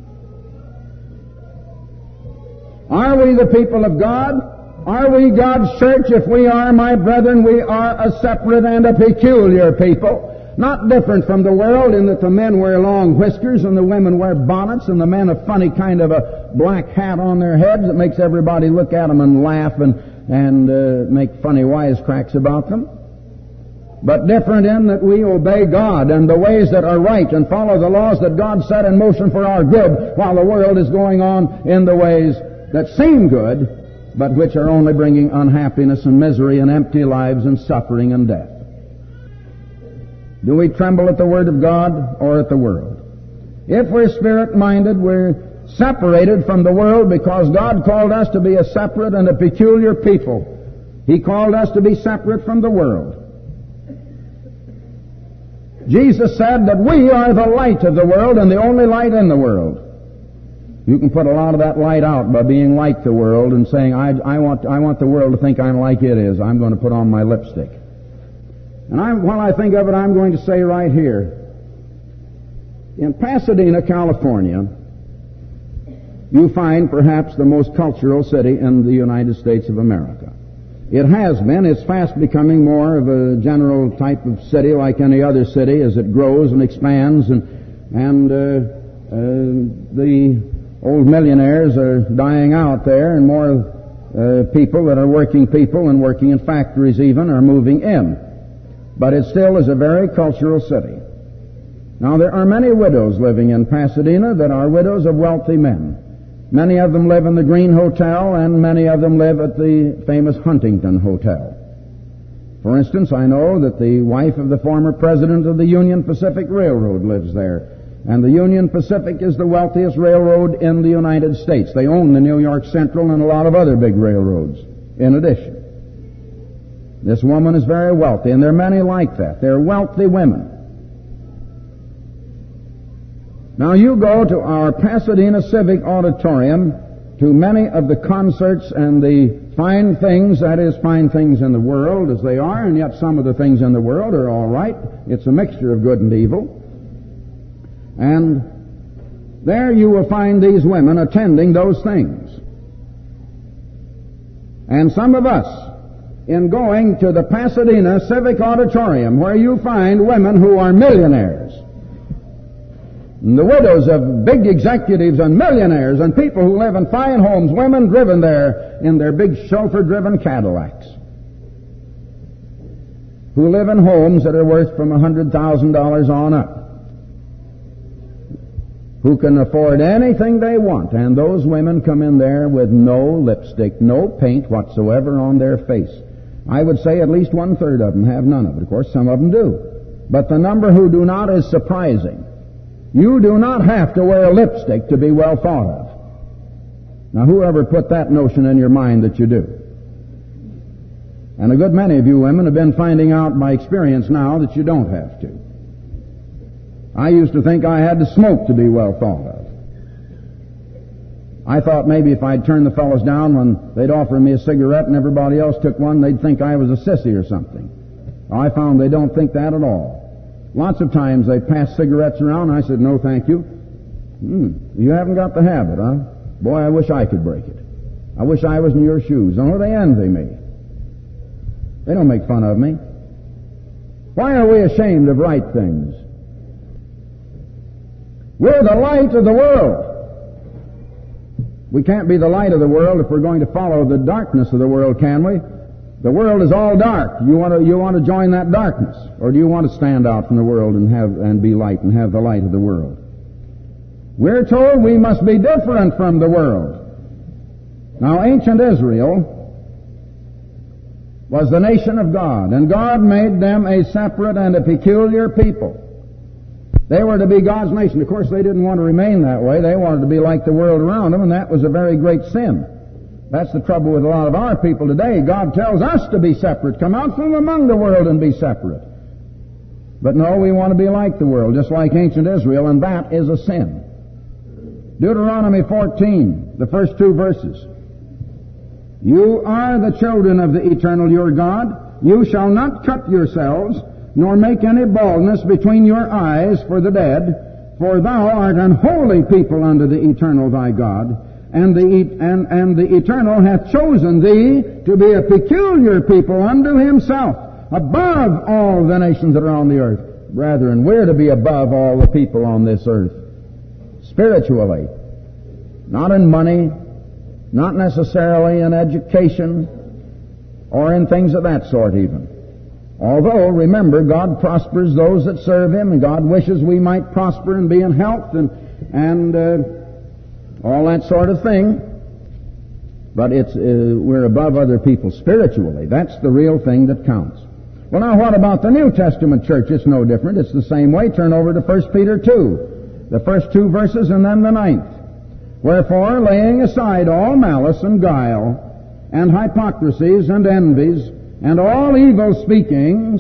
Are we the people of God? Are we God's church? If we are, my brethren, we are a separate and a peculiar people. Not different from the world in that the men wear long whiskers and the women wear bonnets and the men a funny kind of a black hat on their heads that makes everybody look at them and laugh and make funny wisecracks about them. But different in that we obey God and the ways that are right and follow the laws that God set in motion for our good, while the world is going on in the ways that seem good, but which are only bringing unhappiness and misery and empty lives and suffering and death. Do we tremble at the Word of God or at the world? If we're spirit-minded, we're separated from the world because God called us to be a separate and a peculiar people. He called us to be separate from the world. Jesus said that we are the light of the world and the only light in the world. You can put a lot of that light out by being like the world and saying, I want the world to think I'm like it is. I'm going to put on my lipstick. And while I think of it, I'm going to say right here, in Pasadena, California, you find perhaps the most cultural city in the United States of America. It has been. It's fast becoming more of a general type of city like any other city as it grows and expands, and the old millionaires are dying out there, and more people that are working people and working in factories even are moving in. But it still is a very cultural city. Now, there are many widows living in Pasadena that are widows of wealthy men. Many of them live in the Green Hotel, and many of them live at the famous Huntington Hotel. For instance, I know that the wife of the former president of the Union Pacific Railroad lives there. And the Union Pacific is the wealthiest railroad in the United States. They own the New York Central and a lot of other big railroads in addition. This woman is very wealthy, and there are many like that. They're wealthy women. Now you go to our Pasadena Civic Auditorium to many of the concerts and the fine things, that is, fine things in the world as they are, and yet some of the things in the world are all right. It's a mixture of good and evil. And there you will find these women attending those things. And some of us, in going to the Pasadena Civic Auditorium, where you find women who are millionaires, and the widows of big executives and millionaires and people who live in fine homes, women driven there in their big chauffeur-driven Cadillacs, who live in homes that are worth from $100,000 on up, who can afford anything they want, and those women come in there with no lipstick, no paint whatsoever on their face. I would say at least 1/3 of them have none of it. Of course, some of them do. But the number who do not is surprising. You do not have to wear a lipstick to be well thought of. Now, whoever put that notion in your mind that you do? And a good many of you women have been finding out by experience now that you don't have to. I used to think I had to smoke to be well thought of. I thought maybe if I'd turn the fellows down when they'd offer me a cigarette and everybody else took one, they'd think I was a sissy or something. I found they don't think that at all. Lots of times they pass cigarettes around, and I said, no, thank you. You haven't got the habit, huh? Boy, I wish I could break it. I wish I was in your shoes. Oh, they envy me. They don't make fun of me. Why are we ashamed of right things? We're the light of the world. We can't be the light of the world if we're going to follow the darkness of the world, can we? The world is all dark. You want to join that darkness, or do you want to stand out from the world and be light and have the light of the world? We're told we must be different from the world. Now, ancient Israel was the nation of God, and God made them a separate and a peculiar people. They were to be God's nation. Of course, they didn't want to remain that way. They wanted to be like the world around them, and that was a very great sin. That's the trouble with a lot of our people today. God tells us to be separate. Come out from among the world and be separate. But no, we want to be like the world, just like ancient Israel, and that is a sin. Deuteronomy 14, the first 2 verses. You are the children of the eternal your God. You shall not cut yourselves, nor make any baldness between your eyes for the dead, for thou art an holy people unto the eternal thy God. And the Eternal hath chosen thee to be a peculiar people unto himself, above all the nations that are on the earth. Brethren, we're to be above all the people on this earth, spiritually. Not in money, not necessarily in education, or in things of that sort even. Although, remember, God prospers those that serve Him, and God wishes we might prosper and be in health and all that sort of thing. But we're above other people spiritually. That's the real thing that counts. Well, now what about the New Testament church? It's no different. It's the same way. Turn over to 1 Peter 2, the first 2 verses and then the 9th. Wherefore, laying aside all malice and guile, and hypocrisies and envies, and all evil speakings,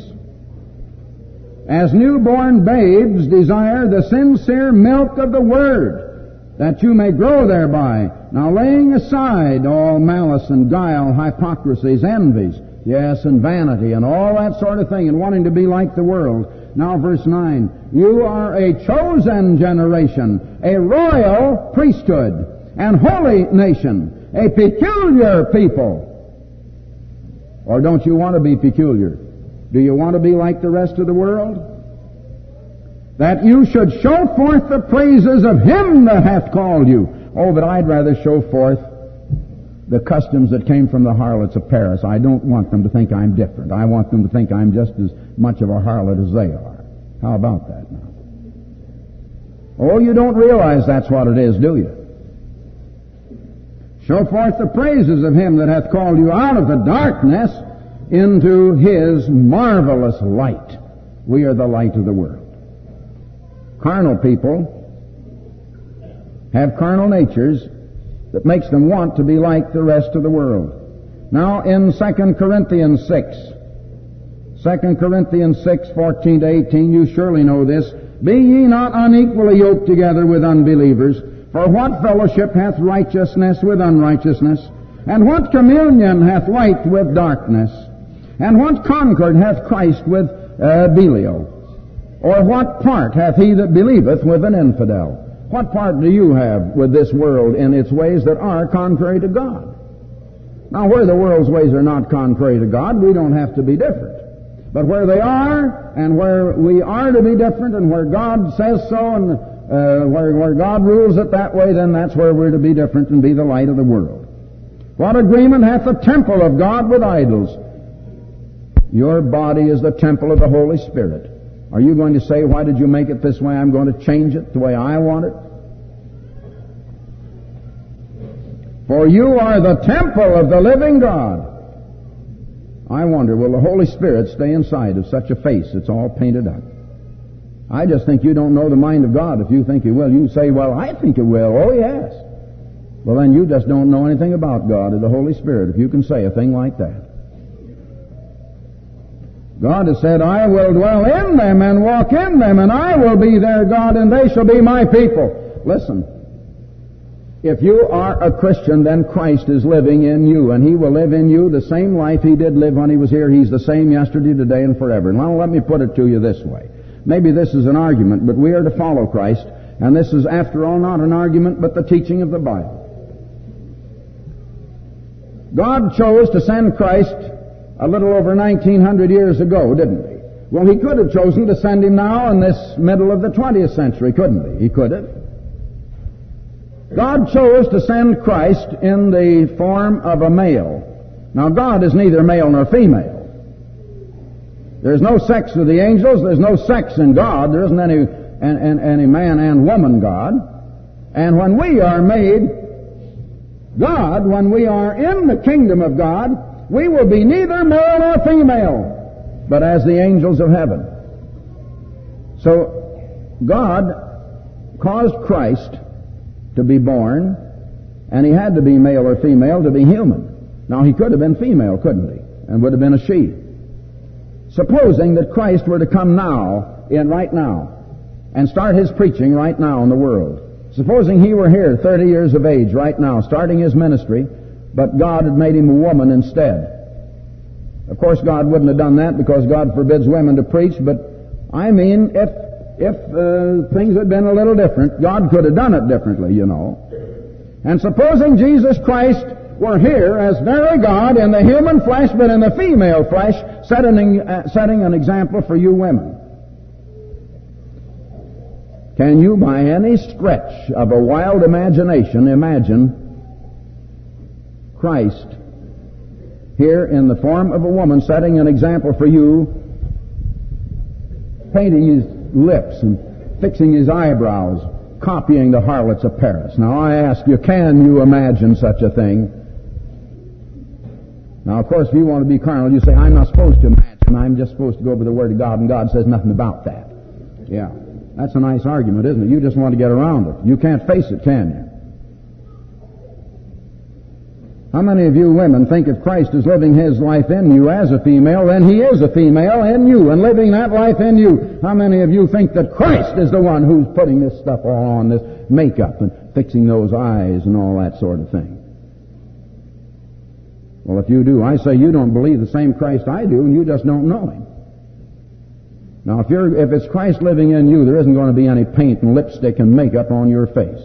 as newborn babes desire the sincere milk of the Word, that you may grow thereby. Now, laying aside all malice and guile, hypocrisies, envies, yes, and vanity, and all that sort of thing, and wanting to be like the world. Now, verse 9, you are a chosen generation, a royal priesthood, and holy nation, a peculiar people. Or don't you want to be peculiar? Do you want to be like the rest of the world? That you should show forth the praises of Him that hath called you. Oh, but I'd rather show forth the customs that came from the harlots of Paris. I don't want them to think I'm different. I want them to think I'm just as much of a harlot as they are. How about that now? Oh, you don't realize that's what it is, do you? Show forth the praises of Him that hath called you out of the darkness into His marvelous light. We are the light of the world. Carnal people have carnal natures that makes them want to be like the rest of the world. Now in 2 Corinthians 6, 14 to 18, you surely know this. Be ye not unequally yoked together with unbelievers. For what fellowship hath righteousness with unrighteousness? And what communion hath light with darkness? And what concord hath Christ with Belial? Or what part hath he that believeth with an infidel? What part do you have with this world in its ways that are contrary to God? Now, where the world's ways are not contrary to God, we don't have to be different. But where they are, and where we are to be different, and where God says so, and where God rules it that way, then that's where we're to be different and be the light of the world. What agreement hath the temple of God with idols? Your body is the temple of the Holy Spirit. Are you going to say, why did you make it this way? I'm going to change it the way I want it? For you are the temple of the living God. I wonder, will the Holy Spirit stay inside of such a face that's all painted up? I just think you don't know the mind of God if you think He will. You say, well, I think He will. Oh, yes. Well, then you just don't know anything about God or the Holy Spirit if you can say a thing like that. God has said, I will dwell in them and walk in them, and I will be their God, and they shall be my people. Listen, if you are a Christian, then Christ is living in you, and He will live in you the same life He did live when He was here. He's the same yesterday, today, and forever. Now, let me put it to you this way. Maybe this is an argument, but we are to follow Christ, and this is, after all, not an argument, but the teaching of the Bible. God chose to send Christ a little over 1900 years ago, didn't He? Well, He could have chosen to send Him now in this middle of the 20th century, couldn't He? He could have. God chose to send Christ in the form of a male. Now, God is neither male nor female. There's no sex with the angels. There's no sex in God. There isn't any man and woman God. And when we are made God, when we are in the kingdom of God, we will be neither male nor female, but as the angels of heaven. So, God caused Christ to be born, and He had to be male or female to be human. Now, He could have been female, couldn't He? And would have been a she. Supposing that Christ were to come now, right now, and start His preaching right now in the world. Supposing He were here 30 years of age right now, starting His ministry, but God had made Him a woman instead. Of course, God wouldn't have done that because God forbids women to preach, but I mean, if things had been a little different, God could have done it differently, you know. And supposing Jesus Christ were here as very God in the human flesh, but in the female flesh, setting an example for you women. Can you, by any stretch of a wild imagination, imagine Christ here in the form of a woman setting an example for you, painting His lips and fixing His eyebrows, copying the harlots of Paris? Now, I ask you, can you imagine such a thing? Now, of course, if you want to be carnal, you say, I'm not supposed to imagine. I'm just supposed to go by the Word of God, and God says nothing about that. Yeah. That's a nice argument, isn't it? You just want to get around it. You can't face it, can you? How many of you women think if Christ is living His life in you as a female, then He is a female in you and living that life in you? How many of you think that Christ is the one who's putting this stuff all on, this makeup and fixing those eyes and all that sort of thing? Well, if you do, I say you don't believe the same Christ I do, and you just don't know Him. Now, if it's Christ living in you, there isn't going to be any paint and lipstick and makeup on your face.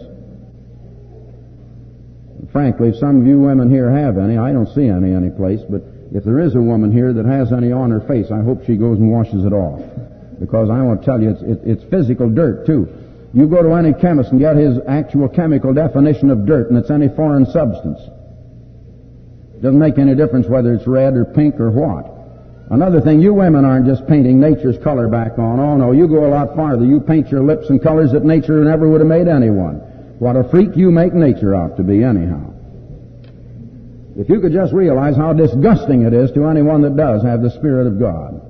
Frankly, if some of you women here have any, I don't see any place, but if there is a woman here that has any on her face, I hope she goes and washes it off. Because I want to tell you, it's physical dirt, too. You go to any chemist and get his actual chemical definition of dirt, and it's any foreign substance. It doesn't make any difference whether it's red or pink or what. Another thing, you women aren't just painting nature's color back on. Oh, no, you go a lot farther. You paint your lips in colors that nature never would have made anyone. What a freak you make nature out to be, anyhow. If you could just realize how disgusting it is to anyone that does have the Spirit of God.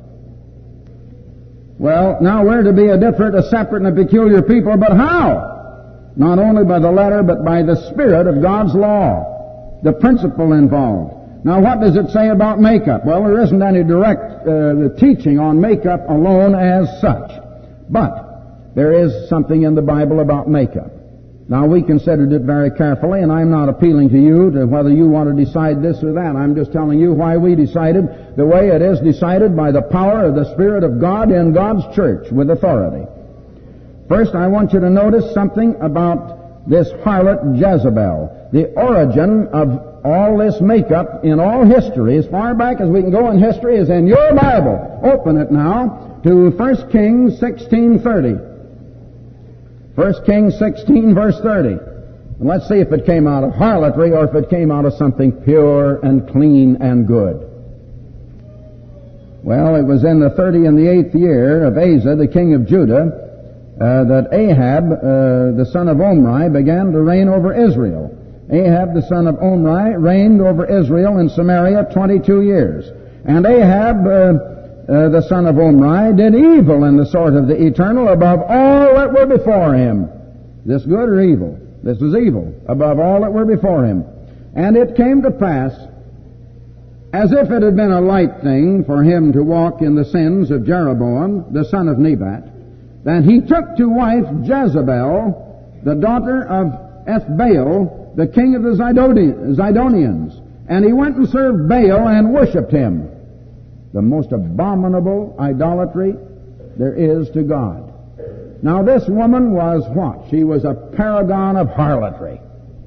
Well, now we're to be a separate and a peculiar people, but how? Not only by the letter, but by the Spirit of God's law. The principle involved. Now, what does it say about makeup? Well, there isn't any direct teaching on makeup alone as such. But there is something in the Bible about makeup. Now, we considered it very carefully, and I'm not appealing to you to whether you want to decide this or that. I'm just telling you why we decided the way it is decided by the power of the Spirit of God in God's church with authority. First, I want you to notice something about this harlot Jezebel. The origin of all this makeup in all history, as far back as we can go in history, is in your Bible. Open it now to 1 Kings 16:30. 1 Kings 16, verse 30. And let's see if it came out of harlotry or if it came out of something pure and clean and good. Well, it was in the 38th year of Asa, the king of Judah, that Ahab, the son of Omri, began to reign over Israel. Ahab, the son of Omri, reigned over Israel in Samaria 22 years. And Ahab, the son of Omri, did evil in the sight of the Eternal above all that were before him. This good or evil? This was evil above all that were before him. And it came to pass, as if it had been a light thing for him to walk in the sins of Jeroboam, the son of Nebat, that he took to wife Jezebel, the daughter of Ethbaal, the king of the Zidonians. And he went and served Baal and worshipped him. The most abominable idolatry there is to God. Now, this woman was what? She was a paragon of harlotry.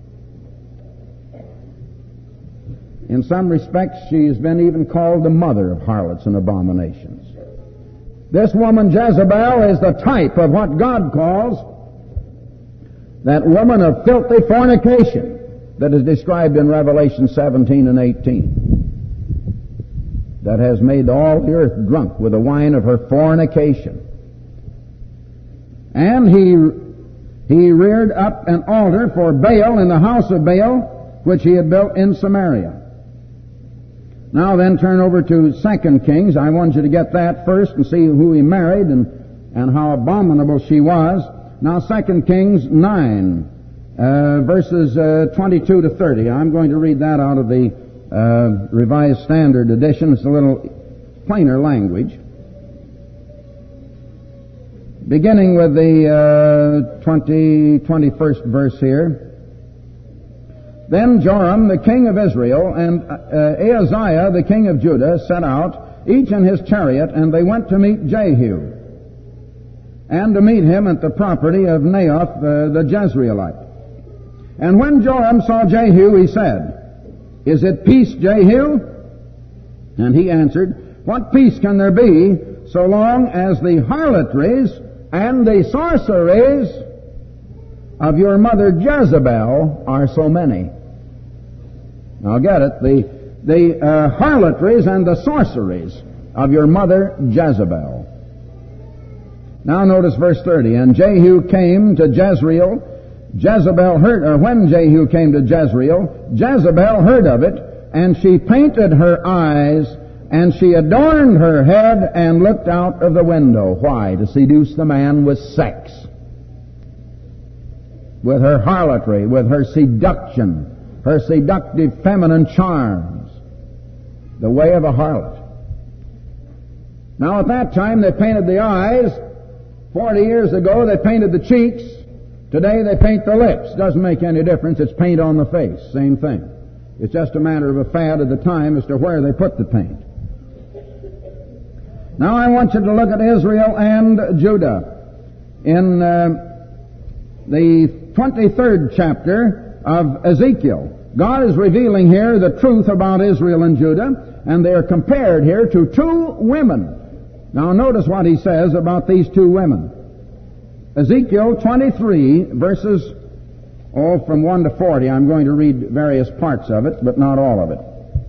In some respects, she's been even called the mother of harlots and abominations. This woman, Jezebel, is the type of what God calls that woman of filthy fornication that is described in Revelation 17 and 18. That has made all the earth drunk with the wine of her fornication. And he reared up an altar for Baal in the house of Baal, which he had built in Samaria. Now then, turn over to 2 Kings. I want you to get that first and see who he married and how abominable she was. Now, 2 Kings 9, verses 22 to 30. I'm going to read that out of the Revised Standard Edition. It's a little plainer language. Beginning with the 21st verse here. Then Joram, the king of Israel, and Ahaziah, the king of Judah, set out, each in his chariot, and they went to meet Jehu, and to meet him at the property of Naioth the Jezreelite. And when Joram saw Jehu, he said, "Is it peace, Jehu?" And he answered, "What peace can there be so long as the harlotries and the sorceries of your mother Jezebel are so many?" Now get it, the harlotries and the sorceries of your mother Jezebel. Now notice verse 30. And Jehu came to Jezreel. When Jehu came to Jezreel, Jezebel heard of it, and she painted her eyes, and she adorned her head, and looked out of the window. Why? To seduce the man with sex. With her harlotry, with her seduction, her seductive feminine charms. The way of a harlot. Now at that time they painted the eyes. 40 years ago they painted the cheeks. Today they paint the lips. Doesn't make any difference. It's paint on the face. Same thing. It's just a matter of a fad of the time as to where they put the paint. Now I want you to look at Israel and Judah. In the 23rd chapter of Ezekiel, God is revealing here the truth about Israel and Judah, and they are compared here to two women. Now notice what he says about these two women. Ezekiel 23, verses from 1 to 40. I'm going to read various parts of it, but not all of it.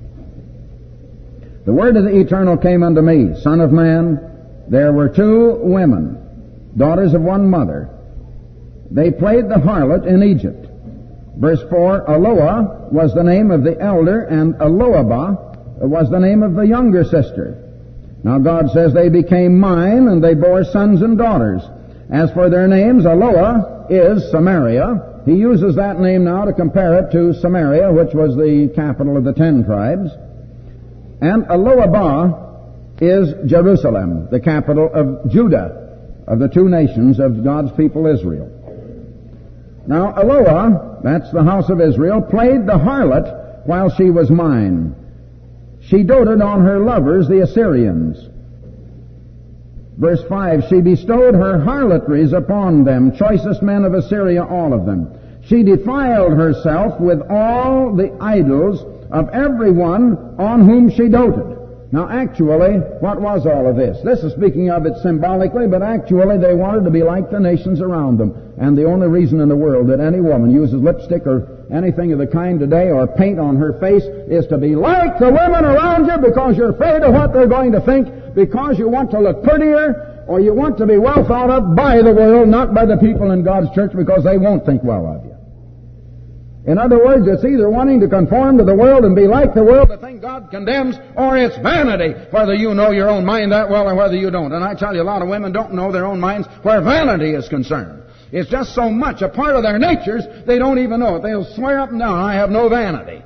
The word of the Eternal came unto me, Son of man, there were two women, daughters of one mother. They played the harlot in Egypt. Verse 4, Aloah was the name of the elder, and Aloabah was the name of the younger sister. Now God says they became mine, and they bore sons and daughters. As for their names, Aloah is Samaria. He uses that name now to compare it to Samaria, which was the capital of the 10 tribes. And Aloabah is Jerusalem, the capital of Judah. of the two nations of God's people Israel. Now, Eloah, that's the house of Israel, played the harlot while she was mine. She doted on her lovers, the Assyrians. Verse 5, she bestowed her harlotries upon them, choicest men of Assyria, all of them. She defiled herself with all the idols of everyone on whom she doted. Now, actually, what was all of this? This is speaking of it symbolically, but actually they wanted to be like the nations around them. And the only reason in the world that any woman uses lipstick or anything of the kind today or paint on her face is to be like the women around you because you're afraid of what they're going to think, because you want to look prettier, or you want to be well thought of by the world, not by the people in God's church, because they won't think well of you. In other words, it's either wanting to conform to the world and be like the world, the thing God condemns, or it's vanity, whether you know your own mind that well or whether you don't. And I tell you, a lot of women don't know their own minds where vanity is concerned. It's just so much a part of their natures, they don't even know it. They'll swear up and down, I have no vanity.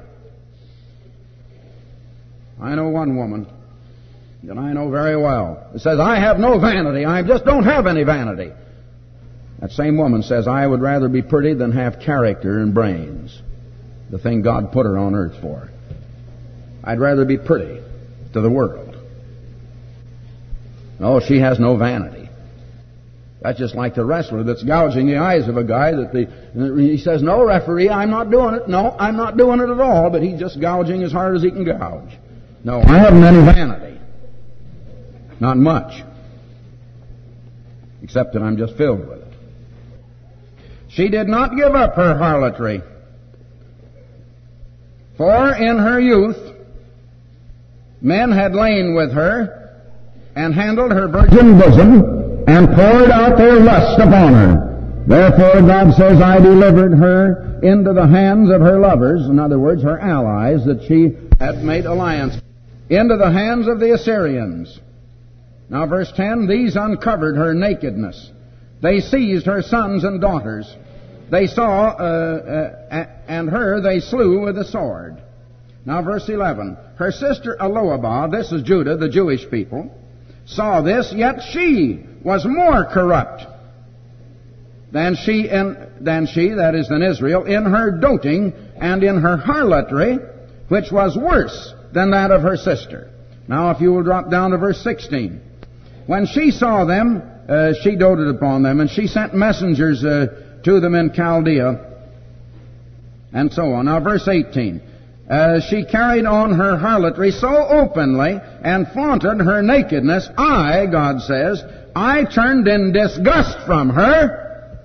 I know one woman that I know very well that says, I have no vanity. I just don't have any vanity. That same woman says, I would rather be pretty than have character and brains, the thing God put her on earth for. I'd rather be pretty to the world. No, she has no vanity. That's just like the wrestler that's gouging the eyes of a guy he says, no, referee, I'm not doing it. No, I'm not doing it at all, but he's just gouging as hard as he can gouge. No, I haven't any vanity. Not much. Except that I'm just filled with it. She did not give up her harlotry, for in her youth men had lain with her and handled her virgin bosom and poured out their lust upon her. Therefore God says, I delivered her into the hands of her lovers, in other words, her allies that she had made alliance, into the hands of the Assyrians. Now verse 10, these uncovered her nakedness. They seized her sons and daughters. They saw, and her they slew with the sword. Now verse 11, her sister Eloabah, this is Judah, the Jewish people, saw this, yet she was more corrupt than she, that is, than Israel, in her doting and in her harlotry, which was worse than that of her sister. Now if you will drop down to verse 16. When she saw them, she doted upon them, and she sent messengers to them in Chaldea, and so on. Now, verse 18. She carried on her harlotry so openly and flaunted her nakedness. I, God says, I turned in disgust from her.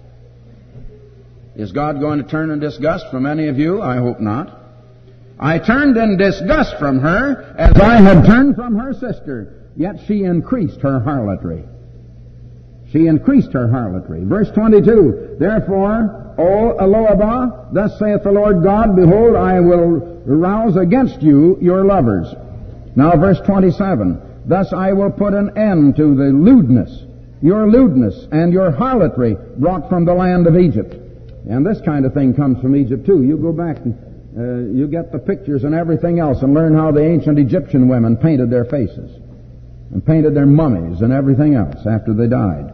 Is God going to turn in disgust from any of you? I hope not. I turned in disgust from her as I had turned from her sister. Yet she increased her harlotry. She increased her harlotry. Verse 22, therefore, O Eloabah, thus saith the Lord God, behold, I will rouse against you your lovers. Now verse 27, thus I will put an end to the lewdness, your lewdness, and your harlotry brought from the land of Egypt. And this kind of thing comes from Egypt too. You go back and you get the pictures and everything else and learn how the ancient Egyptian women painted their faces and painted their mummies and everything else after they died.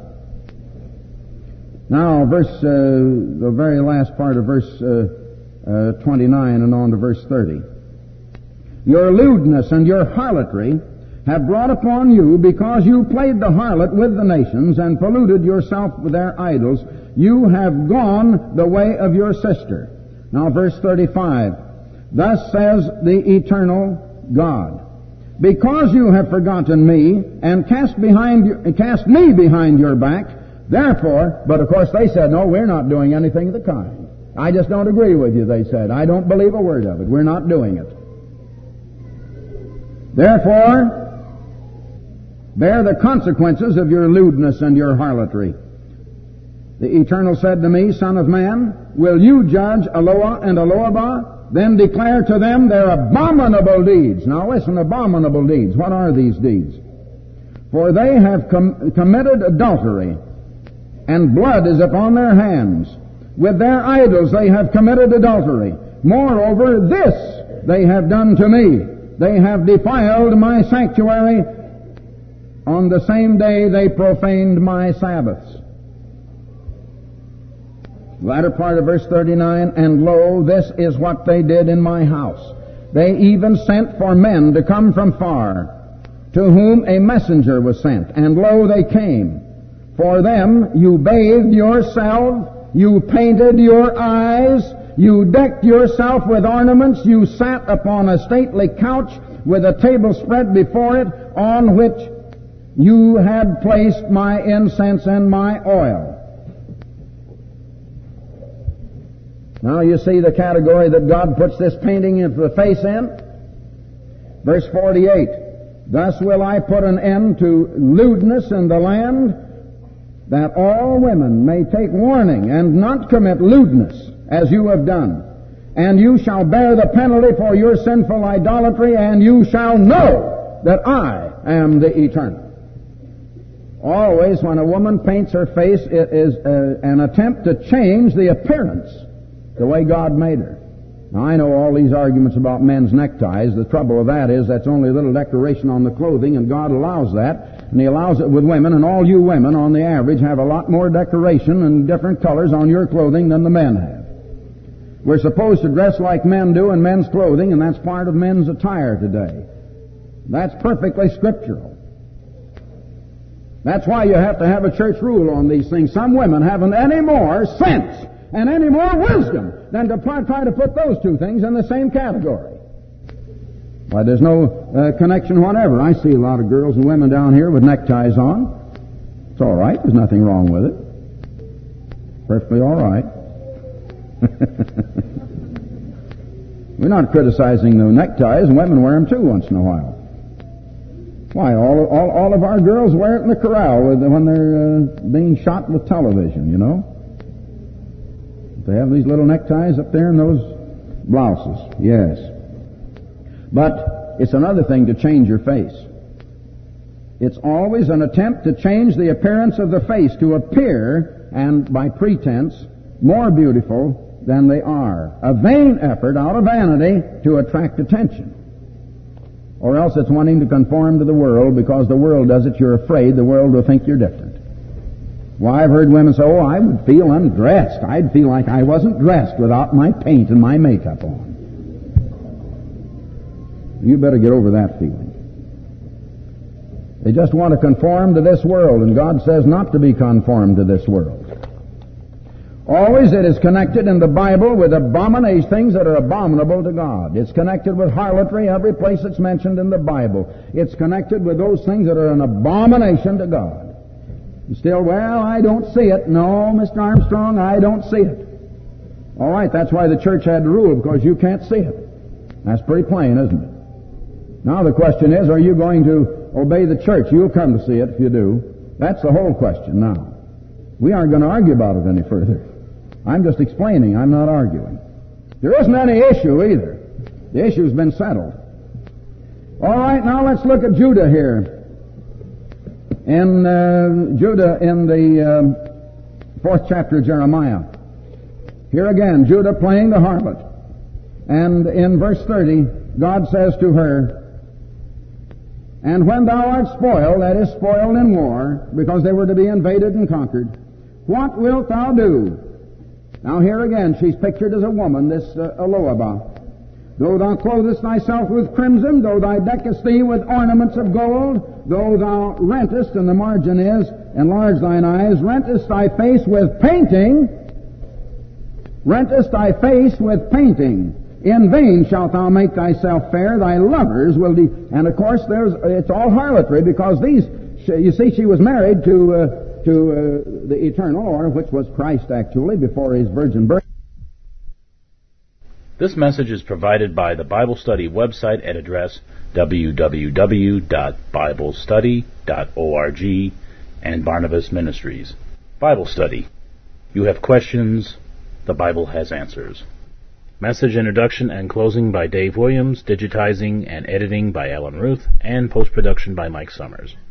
Now, the very last part of verse 29 and on to verse 30. Your lewdness and your harlotry have brought upon you, because you played the harlot with the nations and polluted yourself with their idols. You have gone the way of your sister. Now, verse 35. Thus says the eternal God, because you have forgotten me and cast me behind your back, therefore, but of course they said, no, we're not doing anything of the kind. I just don't agree with you, they said. I don't believe a word of it. We're not doing it. Therefore, bear the consequences of your lewdness and your harlotry. The Eternal said to me, Son of man, will you judge Eloah and Eloabah? Then declare to them their abominable deeds. Now listen, abominable deeds. What are these deeds? For they have committed adultery, and blood is upon their hands. With their idols they have committed adultery. Moreover, this they have done to me. They have defiled my sanctuary On the same day they profaned my Sabbaths. Latter part of verse 39, and lo, this is what they did in my house. They even sent for men to come from far, to whom a messenger was sent. And lo, they came. For them you bathed yourself, you painted your eyes, you decked yourself with ornaments, you sat upon a stately couch with a table spread before it, on which you had placed my incense and my oil. Now you see the category that God puts this painting of the face in. Verse 48, thus will I put an end to lewdness in the land, that all women may take warning and not commit lewdness, as you have done. And you shall bear the penalty for your sinful idolatry, and you shall know that I am the Eternal. Always when a woman paints her face, it is an attempt to change the appearance the way God made her. Now, I know all these arguments about men's neckties. The trouble with that is that's only a little decoration on the clothing, and God allows that, and He allows it with women, and all you women, on the average, have a lot more decoration and different colors on your clothing than the men have. We're supposed to dress like men do in men's clothing, and that's part of men's attire today. That's perfectly scriptural. That's why you have to have a church rule on these things. Some women haven't any more sense and any more wisdom than to try to put those two things in the same category. Why, there's no connection whatever. I see a lot of girls and women down here with neckties on. It's all right. There's nothing wrong with it. Perfectly all right. We're not criticizing the neckties, and women wear them too once in a while. Why, all of our girls wear it in the corral when they're being shot with television, you know. They have these little neckties up there in those blouses. Yes. But it's another thing to change your face. It's always an attempt to change the appearance of the face, to appear, and by pretense, more beautiful than they are. A vain effort out of vanity to attract attention. Or else it's wanting to conform to the world. Because the world does it, you're afraid the world will think you're different. Why, I've heard women say, oh, I would feel undressed. I'd feel like I wasn't dressed without my paint and my makeup on. You better get over that feeling. They just want to conform to this world, and God says not to be conformed to this world. Always it is connected in the Bible with abomination, things that are abominable to God. It's connected with harlotry every place it's mentioned in the Bible. It's connected with those things that are an abomination to God. You still, well, I don't see it. No, Mr. Armstrong, I don't see it. All right, that's why the church had to rule, because you can't see it. That's pretty plain, isn't it? Now the question is, are you going to obey the church? You'll come to see it if you do. That's the whole question now. We aren't going to argue about it any further. I'm just explaining. I'm not arguing. There isn't any issue either. The issue's been settled. All right, now let's look at Judah here. In Judah, in the 4th chapter of Jeremiah. Here again, Judah playing the harlot. And in verse 30, God says to her, and when thou art spoiled, that is, spoiled in war, because they were to be invaded and conquered, what wilt thou do? Now here again, she's pictured as a woman, this Aloabah. Though thou clothest thyself with crimson, though thou deckest thee with ornaments of gold, though thou rentest, and the margin is, enlarge thine eyes, rentest thy face with painting, rentest thy face with painting. In vain shalt thou make thyself fair, thy lovers will be... And of course, it's all harlotry, because you see, she was married to the Eternal, or which was Christ actually, before his virgin birth. This message is provided by the Bible Study website at address www.biblestudy.org and Barnabas Ministries. Bible Study. You have questions, the Bible has answers. Message introduction and closing by Dave Williams, digitizing and editing by Alan Ruth, and post-production by Mike Summers.